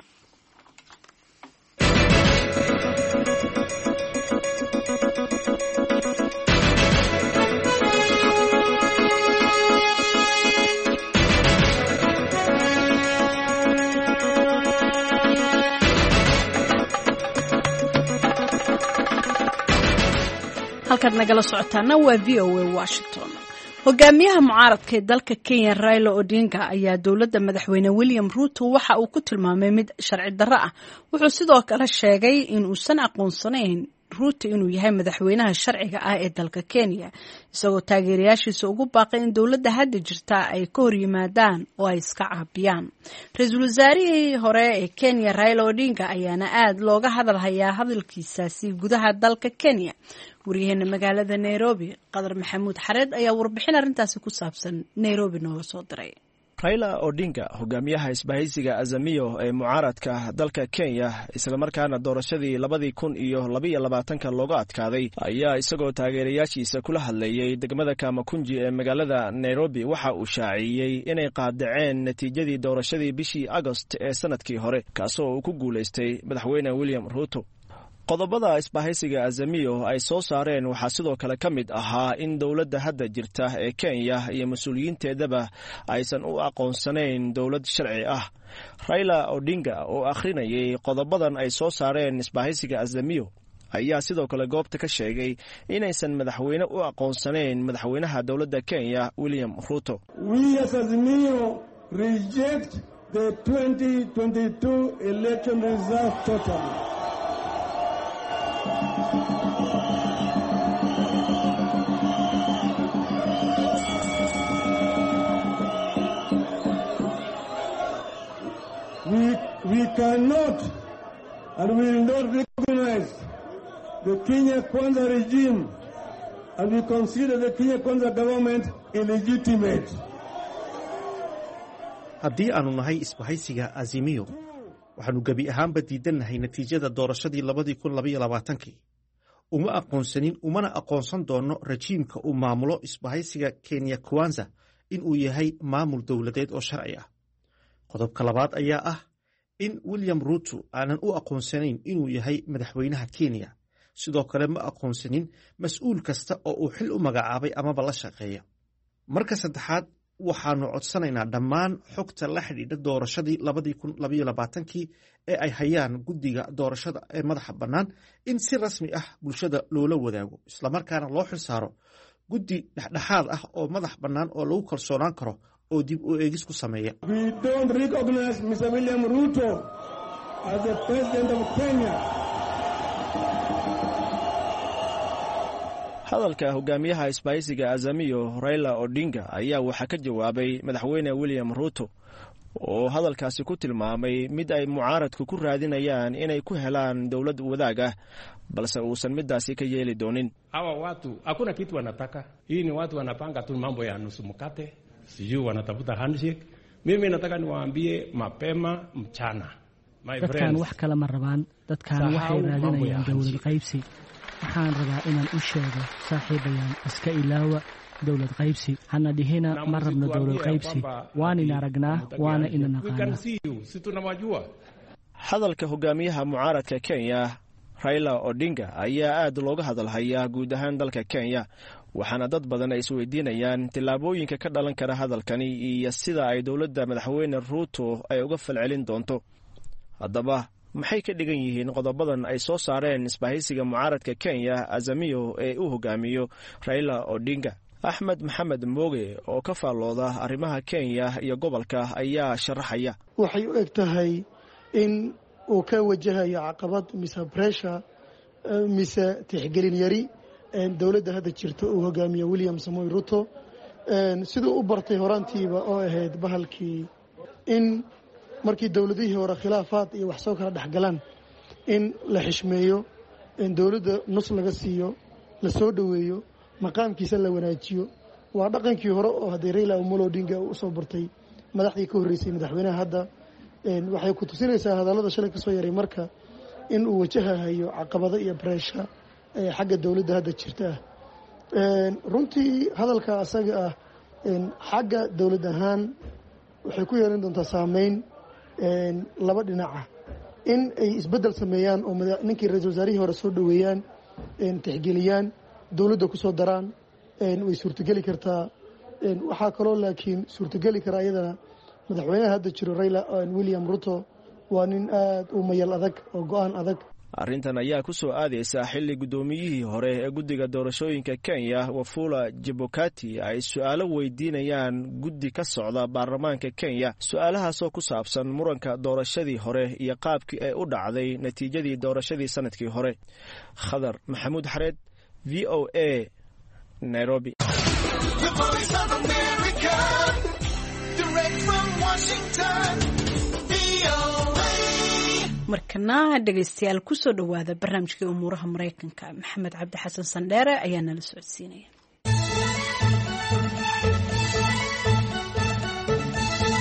halkaad nagala socotaana waa V O A Washington hogaamiyaha mucaaradka ee dalka Kenya Raila Odinga ayaa dowladda madaxweyne William Ruto waxa uu ku tilmaamay mid sharci darro ah wuxuu sidoo kale sheegay in uusan aqoonsanayn Ruto inuu yahay madaxweynaha sharciga ah ee dalka Kenya isagoo taageerayaashiisa ugu baaqay in dowladda hadda jirta ay ka hor yimaadaan oo ay iska caabiyaan ra-iisul wasaarihii hore ee Kenya Raila Odinga ayaana aad looga hadal hayaa hadalkiisaasi gudaha dalka Kenya wariyaheenna magaalada Nairobi Qadar Maxamuud Xareed ayaa warbixin arrintaasi ku saabsan Nairobi nooga soo diray Raila Odinga hogaamiyaha isbahaysiga Azamio ee mucaaradka dalka Kenya isla markaana doorashadii labadii kun iyo laba iyo labaatanka looga adkaaday ayaa isagoo taageerayaashiisa kula hadlayay degmada Kamakunji ee magaalada Nairobi waxa uu shaaciyay inay qaadaceen natiijadii doorashadii bishii August ee sanadkii hore kaasoo uu ku guuleystay madaxweyne William Ruto. Qodobada isbahaysiga Azamio ay soo saareen waxaa sidoo kale ka mid ahaa in dowladda hadda jirta ee Kenya iyo mas'uuliyiinteedaba aysan u aqoonsanayn dowlad sharci ah. Raila Odinga oo akhrinayay qodobadan ay soo saareen isbahaysiga Azamio ayaa sidoo kale goobta ka sheegay inaysan madaxweyne u aqoonsanayn madaxweynaha dowladda Kenya William Ruto. We as Azamio reject the twenty twenty-two election result totally. We, we cannot and will not recognize the Kenya Kwanza regime, and we consider the Kenya Kwanza government illegitimate. Haddii aanu nahay isbahaysiga Azimio, waxaanu gebi ahaanba diidannahay natiijada doorashadii labadii kun laba iyo labaatankii. Uma aqoonsanin umana aqoonsan doono rajiimka uu maamulo isbahaysiga Kenya Kwanza in uu yahay maamul dowladeed oo sharci ah. Qodobka labaad ayaa ah in William Ruto aanan u aqoonsanayn inuu yahay madaxweynaha Kenya. Sidoo kale ma aqoonsanin mas'uul kasta oo uu xil u magacaabay amaba la shaqeeya. Marka saddexaad waxaanu codsanaynaa dhammaan xogta la xidhiidha doorashadii labadii kun laba iyo labaatankii ee ay hayaan guddiga doorashada ee madaxa bannaan in si rasmi ah bulshada loola wadaago isla markaana loo xilsaaro guddi dhexdhexaad ah oo madax bannaan oo lagu kalsoonaan karo oo dib u eegis ku sameeya. We don't recognize Mister William Ruto as the president of Kenya. Hadalka hogaamiyaha isbahaysiga Azamio Raila Odinga ayaa waxa ka jawaabay madaxweyne William Ruto oo hadalkaasi ku tilmaamay mid ay mucaaradku ku raadinayaan inay ku helaan dawlad wadaag ah balse uusan midaasi ka yeeli doonin. Hawa watu hakuna kitu wanataka. Hii ni watu wanapanga tu mambo ya nusu mkate. Sijui wanatafuta handshake. Mimi nataka niwaambie mapema mchana. Dadkan wax kala ma rabaan. Dadkan waxay raadinayaan dawlad qaybsi. Waxaan rabaa inaan u sheego saaxiibayaan iska ilaawa dawlad qaybsi. Hana dhihina ma rabno dawlad qaybsi. Waan in aragnaa waana in naqaana. Hadalka hogaamiyaha mucaaradka Kenya Raila Odinga ayaa aad looga hadalhayaa guud ahaan dalka Kenya. Waxaana dad badan ay isweydiinayaan tilaabooyinka ka dhalan kara hadalkani iyo sida ay dowladda madaxweyne Ruto ay uga falcelin doonto. Haddaba maxay ka dhigan yihiin qodobadan ay soo saareen isbahaysiga mucaaradka Kenya Azamio ee uu hogaamiyo Raila Odinga? Ahmed Maxamed Moge oo ka faallooda arrimaha Kenya iyo gobolka ayaa sharaxaya. Waxay u egtahay in uu ka wajahayo caqabad mise pressure mise tixgelin yari dawladda hadda jirta uu hogaamiyo William Samoei Ruto sidoo u bartay horaantiiba oo ahayd bahalkii in markii dawladihii hore khilaafaad iyo wax soo kala dhaxgalaan in la xishmeeyo in dawladda nus laga siiyo la soo dhaweeyo maqaamkiisa la wanaajiyo waa dhaqankii hore oo haday Raila Odinga uu soo bartay madaxdii ka horeysay madaxweynaha hadda waxay ku tusinaysaa hadallada shalay ka soo yaray marka in uu wajahayo caqabado iyo pressure xagga dawladda hadda jirta runtii hadalka asaga ah xagga dawlad ahaan waxay ku yeelan doontaa saameyn laba dhinac ah in ay isbedel sameeyaan oo ninkii ra'iisul wasaarihii hore soo dhaweeyaan tixgeliyaan dawladda ku soo daraan way suurtageli kartaa waxaa kaloo laakiin suurtageli kara iyadana madaxweynaha hadda jiro Raila William Ruto waa nin aad u mayal adag oo go'aan adag. Arrintan ayaa ku soo aadaysa xilli gudoomiyihii hore ee guddiga doorashooyinka Kenya Wafula Chebukati ay su'aalo weydiinayaan guddi ka socda baarlamaanka Kenya su'aalahaas oo ku saabsan muranka doorashadii hore iyo qaabkii ay u dhacday natiijadii doorashadii sanadkii hore. Khadar Maxamuud Xareed V O A Nairobi. markana dhageystayaal ku soo dhawaada barnaamijkii umuuraha Mareykanka Maxamed Cabdi Xasan Sandheere ayaa nala socodsiinaya.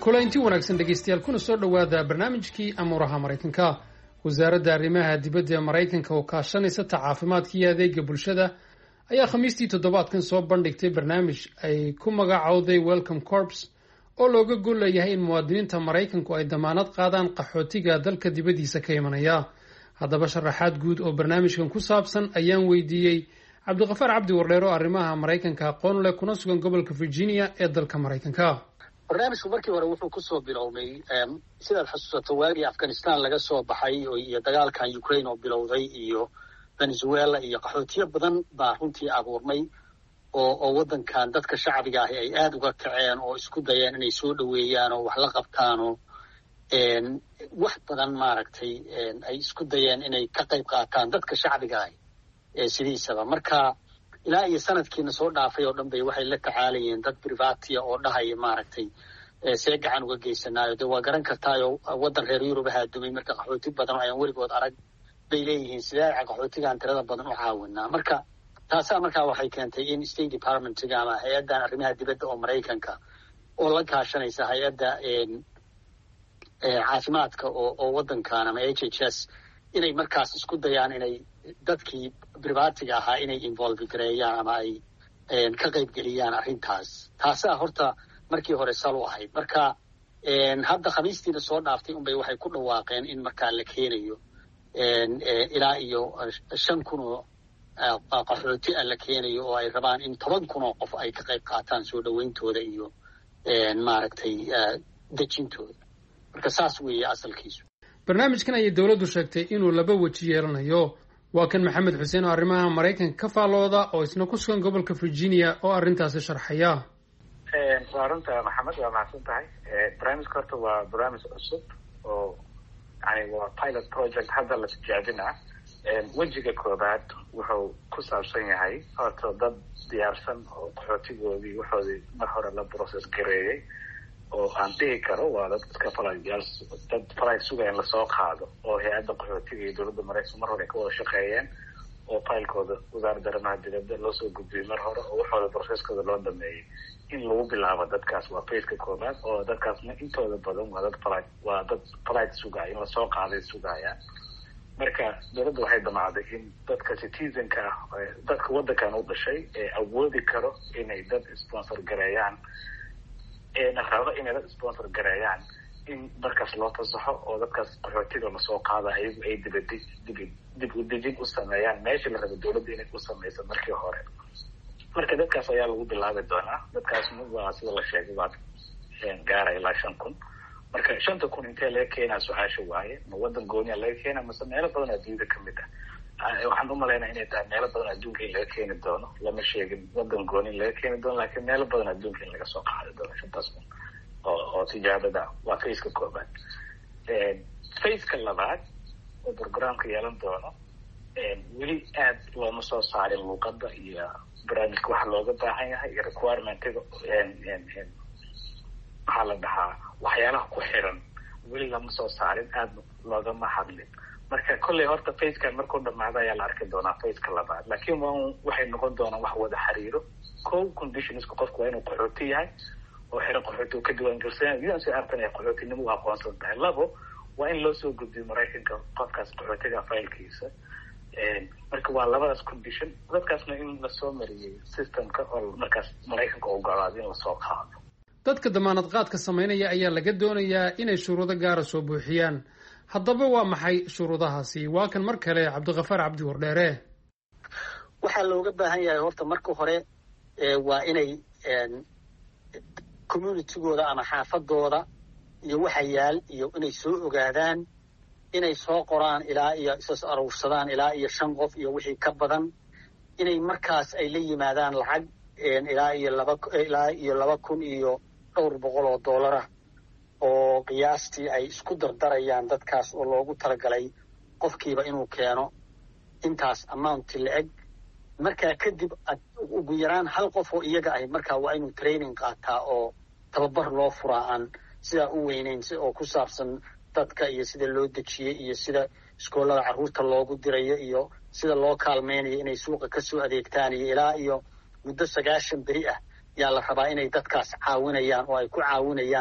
kulanti wanaagsan dhegeystayaal kuna soo dhawaada barnaamijkii amuuraha Mareykanka. wasaaradda arrimaha dibadda ee Mareykanka oo kaashanaysa caafimaadka iyo adeegga bulshada ayaa khamiistii toddobaadkan soo bandhigtay barnaamij ay ku magacowday Welcome Corps oo looga gol leeyahay in muwaadiniinta Mareykanku ay damaanad qaadaan qaxootiga dalka dibadiisa ka imanaya. haddaba sharaxaad guud oo barnaamijkan ku saabsan ayaan weydiiyey Cabdiqafaar Cabdi Warleero arrimaha Mareykanka aqoon leh kuna sugan gobolka Virginia ee dalka Mareykanka. barnaamijku markii hore wuxuu ku soo bilowmay sidaad xasuusato waagii Afghanistan laga soo baxay iyo dagaalkan Ukraine oo bilowday iyo Venezuela iyo qaxootiyo badan baa runtii abuurmay oo oo wadankan dadka shacbiga ah ay aad uga kaceen oo isku dayeen inay soo dhaweeyaan oo wax la qabtaan oo een wax badan maaragtay ay isku dayeen inay ka qayb qaataan dadka shacbiga ah ee sidiisaba. marka ilaa iyo sanadkiina soo dhaafay oo dhan bay waxay la tacaalayeen dad private oo dhahaya maaragtay see gacan uga geysanaayo de waa garan kartaayo wadan reer Yurub ah dumay marka qaxooti badan ayaan weligood arag bay leeyihiin sidee qaxootigan tirada badan u caawinaa. marka taasaa markaa waxay keentay in State Department-ga ama hay-addan arrimaha dibadda oo Mareykanka oo la kaashanaysa hay-adda caafimaadka oo oo wadankan ama H H S inay markaas isku dayaan inay dadkii private-ga ahaa inay involve gareeyaan ama ay ka qayb geliyaan arrintaas. taasaa horta markii hore sal u ahayd. marka hadda khamiistiina soo dhaaftay unbay waxay ku dhawaaqeen in markaa la keenayo ilaa iyo shan kun oo qaxooti la keenayo oo ay rabaan in toban kun oo qof ay ka qayb qaataan soo dhawayntooda iyo maaragtay dejintooda. marka saas weeye asalkiisu. barnaamijkan ayay dowladdu sheegtay inuu laba weji yeelanayo. waa kan Maxamed Xuseen oo arrimaha Mareykanka ka faalooda oo isna ku sugan gobolka Virginia oo arrintaasi sharxaya. waa runta Maxamed waa mahadsan tahay. barnaamijka horta waa barnaamij cusub oo yani waa pilot project hadda la tijaabinaa. wejiga koobaad wuxuu ku saabsan yahay horta dad diyaarsan oo qaxootigoodii waxoodii mar hore la process gareeyey oo aan dhihi karo waa dadka falayaal dad falay sugaya in lasoo qaado oo hay-adda qaxootiga iyo dowladda Mareykanka mar hore ka wada shaqeeyeen oo faylkooda wasaaradda arrimaha dibadda loo soo gudbiyey mar hore oo waxooda processkooda loo dhameeyey in lagu bilaabo dadkaas. waa fayska koobaad oo dadkaasna intooda badan waa dad falay waa dad falay sugaya in lasoo qaaday sugayaan. marka dowladda waxay damacday in dadka citizenka ah dadka wadankan u dhashay ee awoodi karo inay dad sponsor gareeyaan eena rabo inay dad sponsor gareeyaan in markaas loo fasaxo oo dadkaas qaxootiga lasoo qaada ayagu ay dibadi dib dib u dejin u sameeyaan meeshii la rabo dowladda inay u sameyso markii hore. marka dadkaas ayaa lagu bilaabi doonaa. dadkaasna waa sida la sheegay waa gaaraya ilaa shan kun. marka shanta kun intee laga keenaa su-aasha waaye ma wadan gooniya laga keenaa mase meelo badan adduunyada ka mid ah. waxaan u malaynaa inay tahay meelo badan adduunka in laga keeni doono. lama sheegin wadan gooni in laga keeni doono laakiin meelo badan adduunka in laga soo qaadi doono shantaas kun oo oo tijaabada. waa fayska koobaad. fayska labaad oo programka yeelan doono weli aad looma soo saarin luuqadda iyo barnaamijka waxa looga baahan yahay iyo requirementiga maxaa la dhahaa waxyaalaha ku xiran weli lama soo saarin aad loogama hadlin. marka kolley horta fayskan markuu dhamaado ayaa la arki doonaa fayska labaad. laakiin waa waxay noqon doonaan wax wada xiriiro. kow conditionska qofku waa inuu qaxooti yahay oo xero qaxooti ka diiwaan galsan U N H C R tan ay qaxootinimo u aqoonsan tahay. labo waa in loo soo gudbiyo Mareykanka qofkaas qaxootiga faylkiisa. marka waa labadaas condition. dadkaasna in la soo mariyay systemka oo markaas Mareykanka u ogolaado in la soo qaado. dadka damaanad qaadka sameynaya ayaa laga doonayaa inay shuruudo gaara soo buuxiyaan. haddaba waa maxay shuruudahaasi? waa kan mar kale Cabdiqafaar Cabdi Wardheere. waxaa looga baahan yahay horta marka hore waa inay communitygooda ama xaafadooda iyo waxa yaal iyo inay soo ogaadaan inay soo qoraan ilaa iyo isas aruursadaan ilaa iyo shan qof iyo wixii ka badan inay markaas ay la yimaadaan lacag ilaa iyo laba ilaa iyo laba kun iyo dhowr boqol oo dollar ah oo qiyaastii ay isku dardarayaan dadkaas oo loogu talagalay qofkiiba inuu keeno intaas amount la-eg. markaa kadib ugu yaraan hal qof oo iyaga ahy markaa waa inuu training qaataa oo tababar loo furaa aan sidaa u weynayn oo ku saabsan dadka iyo sida loo dejiyey iyo sida iskoolada carruurta loogu dirayo iyo sida loo kaalmeynayo inay suuqa kasoo adeegtaan iyo ilaa iyo muddo sagaashan beri ah yaa la rabaa inay dadkaas caawinayaan oo ay ku caawinayaan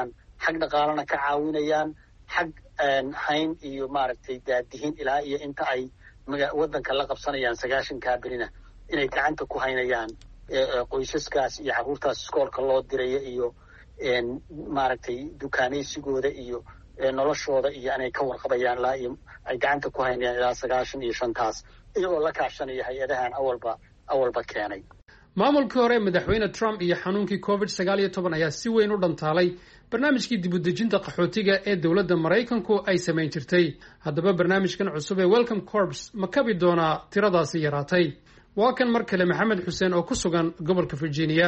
xag dhaqaalana ka caawinayaan xag hayn iyo maaragtay daadihin ilaa iyo inta ay waddanka la qabsanayaan sagaashankaa berina inay gacanta ku haynayaan qoysaskaas iyo carruurtaas iskoolka loo diraya iyo maaragtay dukaanaysigooda iyo noloshooda iyo inay ka warqabayaan ilaa iyo ay gacanta ku haynayaan ilaa sagaashan iyo shantaas iyagoo la kaashanaya hay-adahan awalba awalba keenay maamulkii hore madaxweyne Trump iyo xanuunkii covid sagaal iyo toban ayaa si weyn u dhantaalay barnaamijkii dib u dejinta qaxootiga ee dowladda Maraykanku ay samayn jirtay haddaba barnaamijkan cusub ee Welcome Corps ma kabi doonaa tiradaasi yaraatay waa kan mar kale maxamed xuseen oo ku sugan gobolka Virginia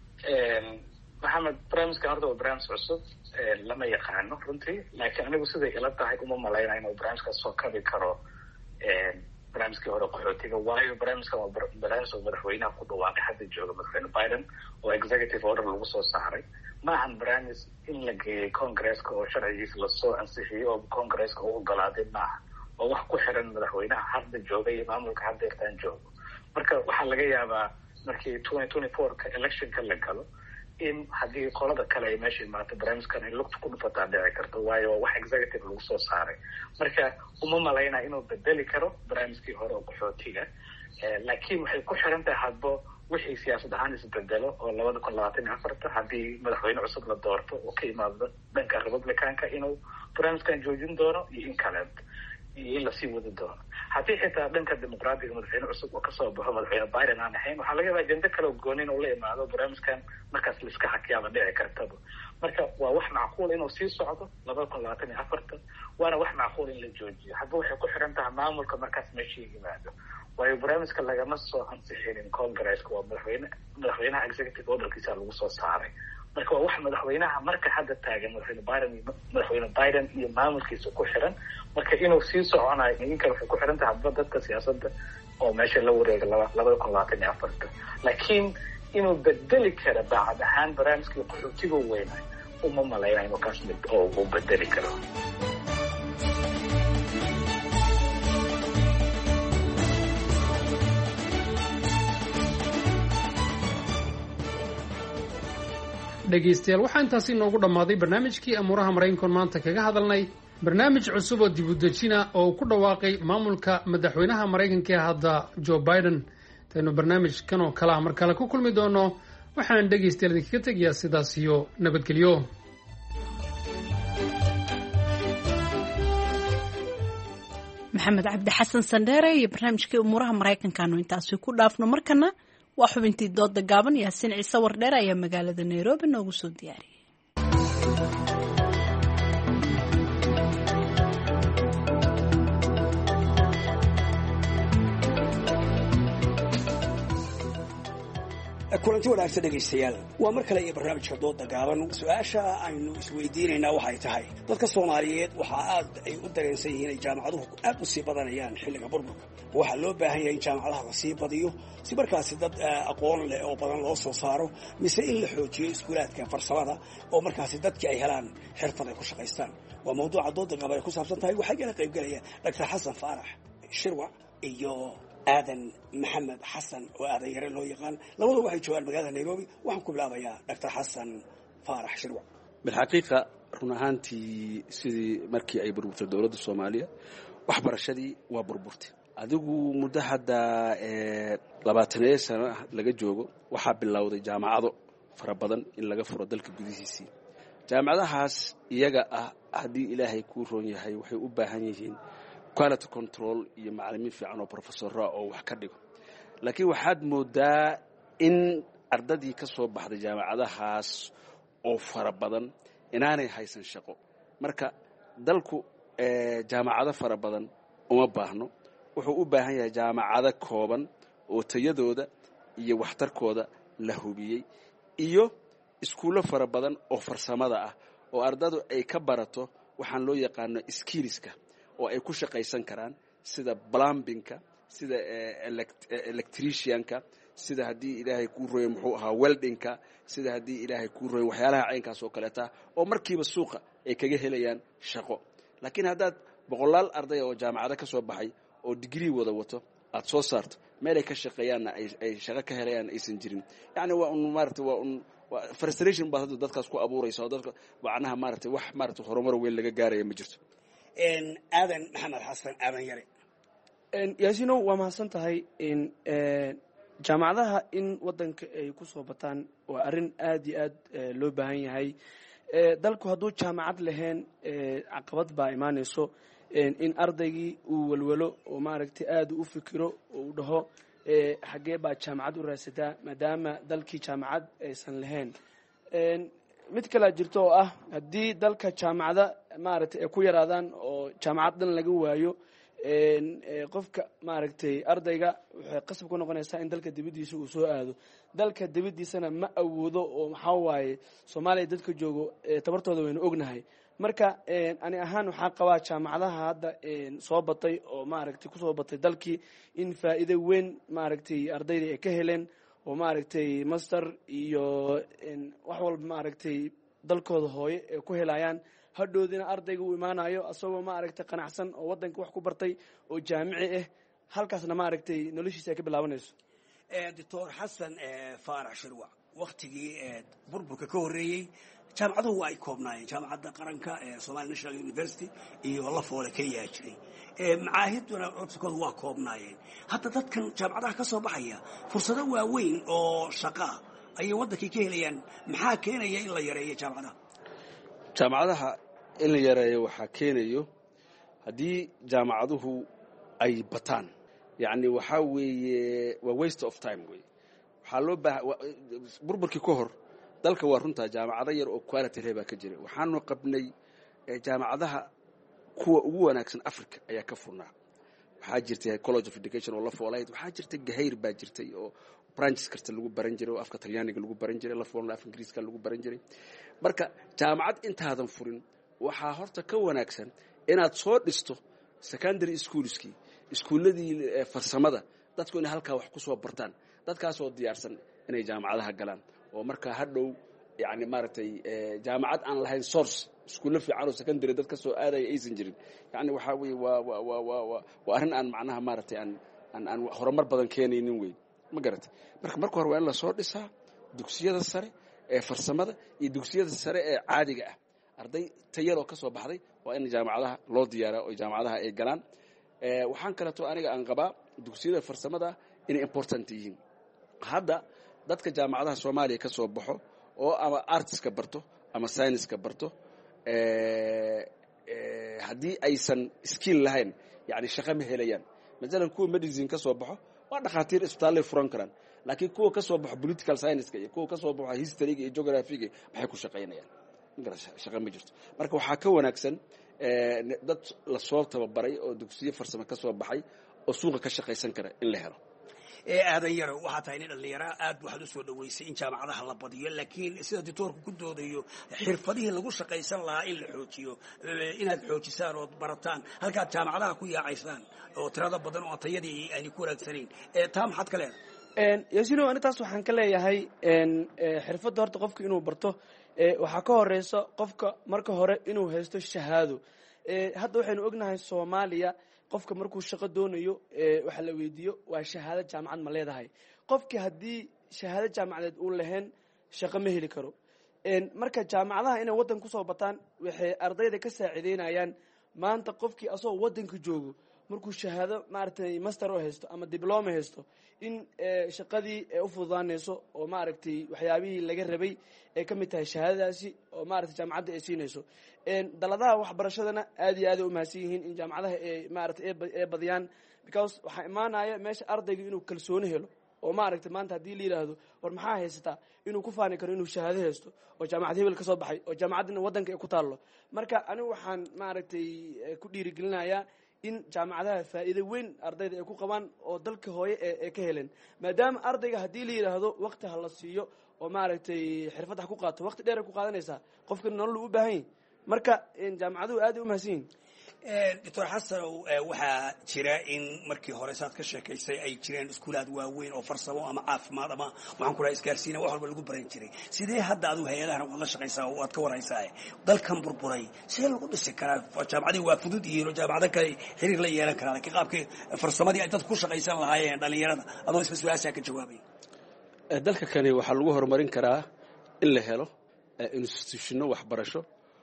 maxamed barnaamijkan horta waa barnaamij cusub lama yaqaano runtii laakiin anigu siday ila tahay uma malaynayo inuu barnaamijkaas soo kabi karo barnaamijkii hore qaxootiga waayo barnaamijkan waa barnaamij oo madaxweynaha ku dhawaaqay hadda jooga madaxweyne Biden oo executive order lagu soo saaray ma ahan barnaamij in la geeyey congresska oo sharcigiisa lasoo ansixiyey oo congresska u ogolaaday maaha oo wax ku xiran madaxweynaha hadda jooga iyo maamulka hadda irtaan joogo marka waxaa laga yaabaa markii twenty twenty-four-ka electionka la galo in haddii qolada kale ay meesha imaato barnaamijkan ay lugta ku dhufataa dhici karto waayo waa wax executive lagu soo saaray marka uma malaynaa inuu bedeli karo barnaamijkii hore oo qaxootiga laakiin waxay ku xiran tahay hadba wixii siyaasad ahaan isbedelo oo labada kun labaatan iyo afarta haddii madaxweyne cusub la doorto oo ka imaado dhanka republicanka inuu barnaamijkan joojin doono iyo in kale iyo in lasii wadi doono haddii xitaa dhanka dimuqraadiga madaxweyne cusub oo kasoo baxo madaxweyne Biden aan ahayn waxaa laga yaabaa ajenda kale oo goonin oo la imaado barnaamijkan markaas laiska hakiyaaba dhici kartaba marka waa wax macquul inuu sii socdo labada kun labaatan iyo afarta waana wax macquul in la joojiyo hadba waxay ku xiran tahay maamulka markaas meesha yimaado waayo barnaamijka lagama soo ansixinin congresska waa madaxweyne madaxweynaha executive orderkiisa lagu soo saaray marka waa wax madaxweynaha marka hadda taagan madaxweyne Biden iyo madaxweyne Biden iyo maamulkiisa ku xiran marka inuu sii soconayo in kale waxay ku xiran tahay hadba dadka siyaasadda oo meesha la wareega labada kun labaatan iyo afarta laakiin inuu bedeli karo daacad ahaan barnaamijkii qaxootiga weynay uma malaynayo inuu kaas mid oo uu bedeli karo dhegaystayaal waxaa intaasi inoogu dhammaaday barnaamijkii amuuraha maraykanka maanta kaga hadalnay barnaamij cusub oo dib u dejina oo uu ku dhawaaqay maamulka madaxweynaha maraykanka ee hadda Joe Biden taynu barnaamijkan oo kale mar kale ku kulmi doono waxaan dhegaystayaal idinkaga tegayaa sidaas iyo nabadgelyo maxamed cabdi xasan sandheere iyo barnaamijkii umuuraha maraykankaanu intaasi ku dhaafno markana waa xubintii dooda gaaban yaasiin ciise wardheer ayaa magaalada Nairobi noogu soo diyaariyay kulanti wanaagsan dhegaystayaal waa mar kale iyo barnaamijka dooda gaaban su-aasha aynu isweydiinaynaa waxay tahay dadka Soomaaliyeed waxa aad ay u dareensan yihiin in jaamacaduhu aad u sii badanayaan xilliga burburka waxa loo baahan yahay in jaamacadaha la sii badiyo si markaasi dad aqoon leh oo badan loo soo saaro mise in la xoojiyo iskuulaadka farsamada oo markaasi dadkii ay helaan xirfad ay ku shaqaystaan waa mawduuca dooda gaaban ay ku saabsan tahay waxaa kala qayb galaya Doctor Xasan Faarax Shirwac iyo aadan maxamed xasan oo aadan yare loo yaqaan labadu waxay joogaan magaalada Nairobi waxaan ku bilaabayaa Doctor Xasan Faarax Shirwac bilxaqiiqa run ahaantii sidii markii ay burburtay dowladda Soomaaliya waxbarashadii waa burburtay adigu muddo hadda labaatan sano laga joogo waxaa bilowday jaamacado fara badan in laga furo dalka gudihiisa jaamacadahaas iyaga ah haddii ilaahay ku roon yahay waxay u baahan yihiin quality control iyo macallimiin fiican oo professor oo wax ka dhigo laakiin waxaad moodaa in ardadii ka soo baxday jaamacadahaas oo fara badan inaanay haysan shaqo marka dalku jaamacado fara badan uma baahno wuxuu u baahan yahay jaamacado kooban oo tayadooda iyo waxtarkooda la hubiyey iyo iskuulo fara badan oo farsamada ah oo ardadu ay ka barato waxaan loo yaqaano skillska oo ay ku shaqaysan karaan sida plumbingka sida electricianka sida haddii ilaahay kuu rooyo muxuu ahaa weldingka sida haddii ilaahay kuu rooyo waxyaalaha caynkaas oo kaleeta oo markiiba suuqa ay kaga helayaan shaqo laakiin haddaad boqolaal arday oo jaamacado ka soo baxay oo degree wada wato aad soo saarto meel ay ka shaqeeyaanna ay shaqo ka helayaan aysan jirin yacni waa un maaragtay waa un frustration baad hadda dadkaas ku abuuraysa oo dadka macnaha maaragtay wax maaragtay horumar weyn laga gaaraya ma jirto. aadan maxamed xasan aadan yare. yaasino waa mahadsan tahay in jaamacadaha in wadanka ay ku soo bataan waa arrin aad iyo aad loo baahan yahay. dalku hadduu jaamacad lahayn caqabad baa imaanayso in ardaygii uu walwalo oo maaragtay aad u fikiro oo u dhaho xaggee baa jaamacad u raadsataa maadaama dalkii jaamacad aysan lahayn. mid kalea jirto oo ah haddii dalka jaamacada maaragtay ay ku yaraadaan oo jaamacad dhan laga waayo qofka maaragtay ardayga waxay qasab ku noqonaysaa in dalka dibaddiisa uu soo aado. dalka dibaddiisana ma awoodo oo maxaa waaye soomaaliya dadka joogo tabartooda waynu ognahay. marka ani ahaan waxaa qabaa jaamacadaha hadda soo batay oo maaragtay kusoo batay dalkii in faa'iido weyn maaragtay ardayda ay ka heleen oo maaragtay master iyo wax walba maaragtay dalkooda hooye ay ku helayaan. hadhoodina ardayga uu imaanayo asagoo maaragtay qanacsan oo wadanka wax ku bartay oo jaamici ah halkaasna maaragtay noloshiisa ay ka bilaabanayso. doctor xasan faarax shirwac waktigii burburka ka horreeyey jaamacaduhu waa ay koobnaayeen. jaamacadda qaranka ee Somali National University iyo Lafoole ka yaa jiray. macaahiduna codkoodu waa koobnaayeen. hadda dadkan jaamacadaha ka soo baxaya fursado waaweyn oo shaqo ayay wadankii ka helayaan. maxaa keenaya in la yareeyo jaamacadaha? jaamacadaha in la yareeyo waxaa keenayo haddii jaamacaduhu ay bataan yacni waxaa weeye waa waste of time wey. waxaa loo baaha burburkii ka hor dalka waa runtaa jaamacado yar oo quality leh baa ka jira. waxaanu qabnay jaamacadaha kuwa ugu wanaagsan Africa ayaa ka furnaa. waxaa jirtay College of Education oo Lafoolayd, waxaa jirtay Gahayr baa jirtay oo branches kasta lagu baran jiray oo afka Talyaaniga lagu baran jiray, Lafoolna afka Ingiriiska lagu baran jiray. marka jaamacad intaadan furin waxaa horta ka wanaagsan inaad soo dhisto secondary schoolskii iskuuladii farsamada dadku inay halkaa wax ku soo bartaan dadkaasoo diyaarsan inay jaamacadaha galaan oo markaa hadhow yani maaragtay jaamacad aan lahayn source iskuulo fiican oo secondary dad ka soo aadaya aysan jirin yani waxaa weeye waa waa waa waa waa arrin aan macnaha maaragtay aan aan aan horumar badan keenaynin wey ma garatay. marka marka hore waa in la soo dhisaa dugsiyada sare ee farsamada iyo dugsiyada sare ee caadiga ah. arday tayadoo ka soo baxday waa in jaamacadaha loo diyaaraa oo jaamacadaha ay galaan. waxaan kaleeto aniga aan qabaa dugsiyada farsamada inay important yihiin. hadda dadka jaamacadaha Soomaaliya ka soo baxo oo ama artska barto ama science-ka barto haddii aysan skill lahayn yani shaqo ma helayaan. masalan kuwa medicine ka soo baxo waa dhakhaatiir isbitaalay furan karaan, laakiin kuwa ka soo baxo political science-ka iyo kuwa ka soo baxo history-ga iyo geography-ga maxay ku shaqaynayaan? shaqo ma jirto. marka waxaa ka wanaagsan dad la soo tababaray oo dugsiyo farsamo ka soo baxay oo suuqa ka shaqaysan kara in la helo. aadan yaro waxaa tahay nin dhallinyaro aad waxaad u soo dhaweysay in jaamacadaha la badiyo, laakiin sida doctoorku ku doodayo xirfadihii lagu shaqaysan lahaa in la xoojiyo, inaad xoojisaan ood barataan halkaad jaamacadaha ku yaacaysaan oo tirada badan oo tayadii ayna ku wanaagsanayn. taa maxaad ka leedahay? yaasino ani taas waxaan ka leeyahay xirfadda horta qofka inuu barto waxaa ka horeysa qofka marka hore inuu haysto shahaado. hadda waxaynu ognahay Soomaaliya qofka markuu shaqo doonayo waxa la weydiiyo waa shahaado jaamacad ma leedahay. qofkii haddii shahaado jaamacadeed uu lahayn shaqo ma heli karo. marka jaamacadaha inay waddan ku soo bataan waxay ardayda ka saacideynayaan maanta qofkii asagoo waddanka joogo markuu shahaado maaragtay master oo haysto ama diploma haysto in shaqadii ay u fududaanayso oo maaragtay waxyaabihii laga rabay ay ka mid tahay shahaadadaasi oo maaragtay jaamacadda ay siinayso. daladaha waxbarashadana aad iyo aad ay u mahadsan yihiin in jaamacadaha ay maaragtay ay badiyaan because waxaa imaanaya meesha ardayga inuu kalsooni helo oo maaragtay maanta haddii la yidhaahdo war maxaa haysataa inuu ku faani karo inuu shahaado haysto oo jaamacad hebel ka soo baxay oo jaamacaddina waddanka ay ku taallo. marka anigu waxaan maaragtay ku dhiirigelinayaa in jaamacadaha faa'iido weyn ardayda ay ku qabaan oo dalka hooye ee ka heleen, maadaama ardayga haddii la yidhaahdo waqti ha la siiyo oo maaragtay xirfad ha ku qaato waqti dheer ay ku qaadanaysaa qofkana nolol u baahan yahay. marka jaamacaduhu aad ay u mahadsan yihiin. doctor xasanow waxaa jira in markii hore saad ka sheekaysay ay jireen iskuulaad waaweyn oo farsamo ama caafimaad ama waxaan ku dhahay isgaarsiina wax walba lagu baran jiray. sidee hadda adigu hay-adahan waad la shaqaysaa oo waad ka warhaysaa dalkan burburay sidee lagu dhisi karaa? jaamacadii waa fudud yihiin oo jaamacado kale xiriir la yeelan karaa, laakiin qaabkii farsamadii ay dadku ku shaqaysan lahaayeen dhalinyarada adoo isba su-aashaa ka jawaabay. dalka kani waxaa lagu horumarin karaa in la helo institutionno waxbarasho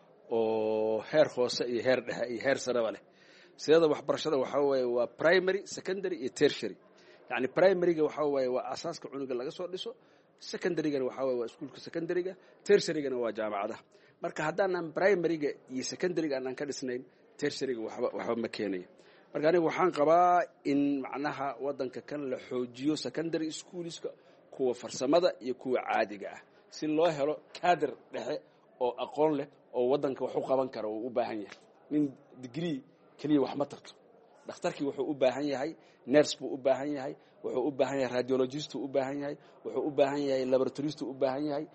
oo heer hoose iyo heer dhexe iyo heer sareba leh. sidada waxbarashada waxa weeye waa primary, secondary iyo tertiary. yani primaryga waxa weeye waa asaaska cunuga laga soo dhiso, secondarygana waxa weeye waa iskuulka secondaryga, tertiarygana waa jaamacadaha. marka haddaanan primaryga iyo secondaryga aanan ka dhisnayn, tertiaryga waxba waxba ma keenayo. marka aniga waxaan qabaa in macnaha wadanka kan la xoojiyo secondary schoolska, kuwa farsamada iyo kuwa caadiga ah, si loo helo kaadar dhexe oo aqoon leh oo wadanka wax u qaban karo oo u baahan yahay. nin degree kaliya wax ma tarto. dhakhtarkii wuxuu u baahan yahay nurse buu u baahan yahay, wuxuu u baahan yahay radiologist u baahan yahay, wuxuu u baahan yahay laboratorist u baahan yahay,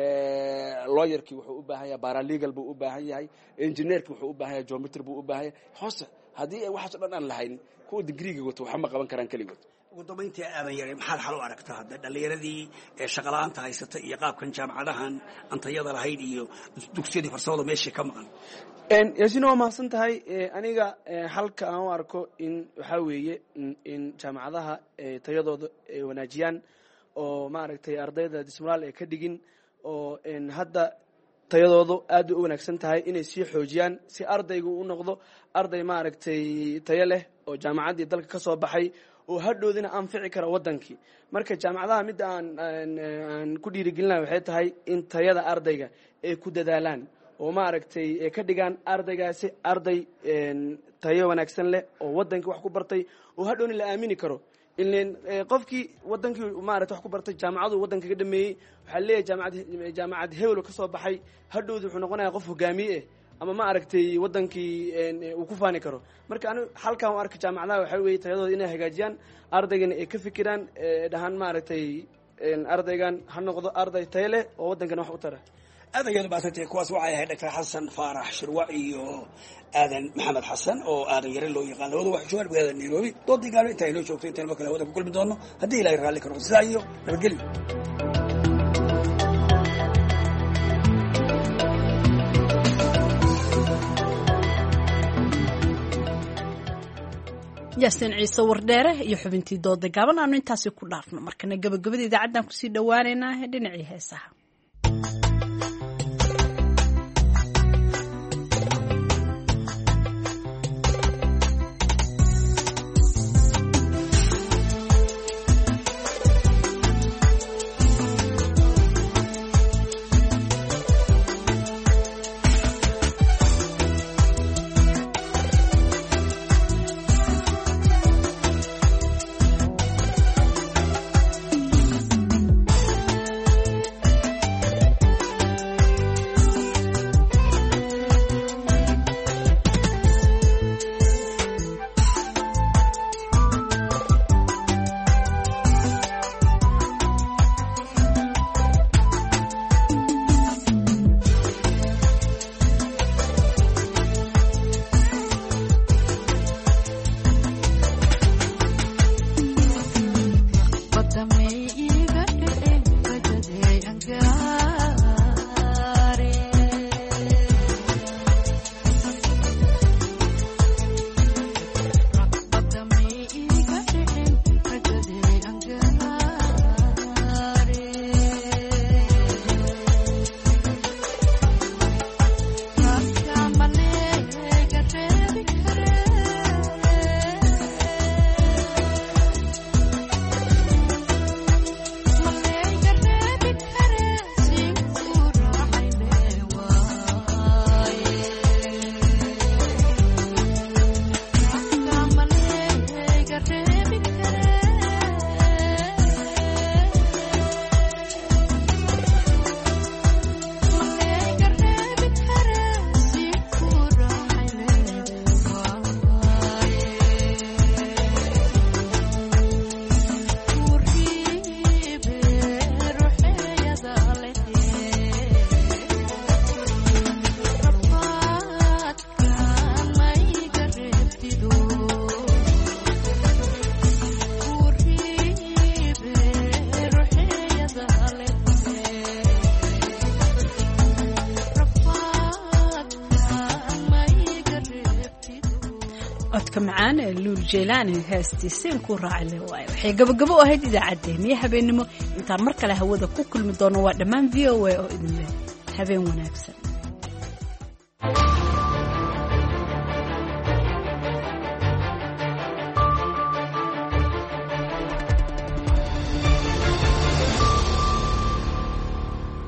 ee lawyerkii wuxuu u baahan yahay paralegal buu u baahan yahay, engineerkii wuxuu u baahan yahay geometry buu u baahan yahay. hoose haddii ay waxaas dhan aan lahayn, kuwa degree-ga wato wax ma qaban karaan kaligood. ugu dambeyntii aadan yaray maxaad xal u aragtaa hadda dhallinyaradii ee shaqala-aanta haysata iyo qaabkan jaamacadahan antayada lahayd iyo dugsiyadii farsamada meeshii ka maqan? yaasiin waa mahadsan tahay. aniga xalka aan u arko in waxaa weeye in jaamacadaha tayadooda ay wanaajiyaan oo maaragtay ardayda dismuraal ay ka dhigin, oo hadda tayadoodu aad u wanaagsan tahay inay sii xoojiyaan si ardaygu u noqdo arday maaragtay tayo leh oo jaamacaddii dalka ka soo baxay oo hadhoodina anfici kara wadankii. marka jaamacadaha midda aan aan ku dhiirigelinayo waxay tahay in tayada ardayga ay ku dadaalaan oo maaragtay ay ka dhigaan ardaygaasi arday tayo wanaagsan leh oo wadankii wax ku bartay oo hadhowna la aamini karo. ileen qofkii wadankii maaragtay wax ku bartay jaamacadu wadanka ka dhameeyay waxaa leeyahay jaamacad jaamacad hewlo ka soo baxay, hadhowda wuxuu noqonayaa qof hogaamiye ah ama maaragtay wadankii uu ku faani karo. marka anigu halkan u arka jaamacadaha waxaa weeye tayadooda inay hagaajiyaan, ardaygana ay ka fikiraan dhahaan maaragtay ardaygan ha noqdo arday tayo leh oo wadankana wax u tara. aadan yaad baasantay. kuwaas waxay ahayd doctor xasan faarax shirwac iyo aadan maxamed xasan oo aadan yare loo yaqaan. labada wax joogaan magaalada Nairobi. doodii gaalo inta inoo joogto intaan markale wada ku kulmi doono haddii ilaahay raalli ka noqdo. sidaa iyo nabadgelyo. yaasiin ciise wardheere iyo xubintii dooda gaaban aanu intaasi ku dhaafno. markana gabagabada idaacaddan kusii dhawaaneynaa dhinacii heesaha. codka macaan luul jeelaani heestiisiin ku raacay le waayo waxay gabagabo u ahayd idaacaddeenii habeenimo inta intaan mar kale hawada ku kulmi doono waa dhammaan v o a oo idin leh habeen wanaagsan.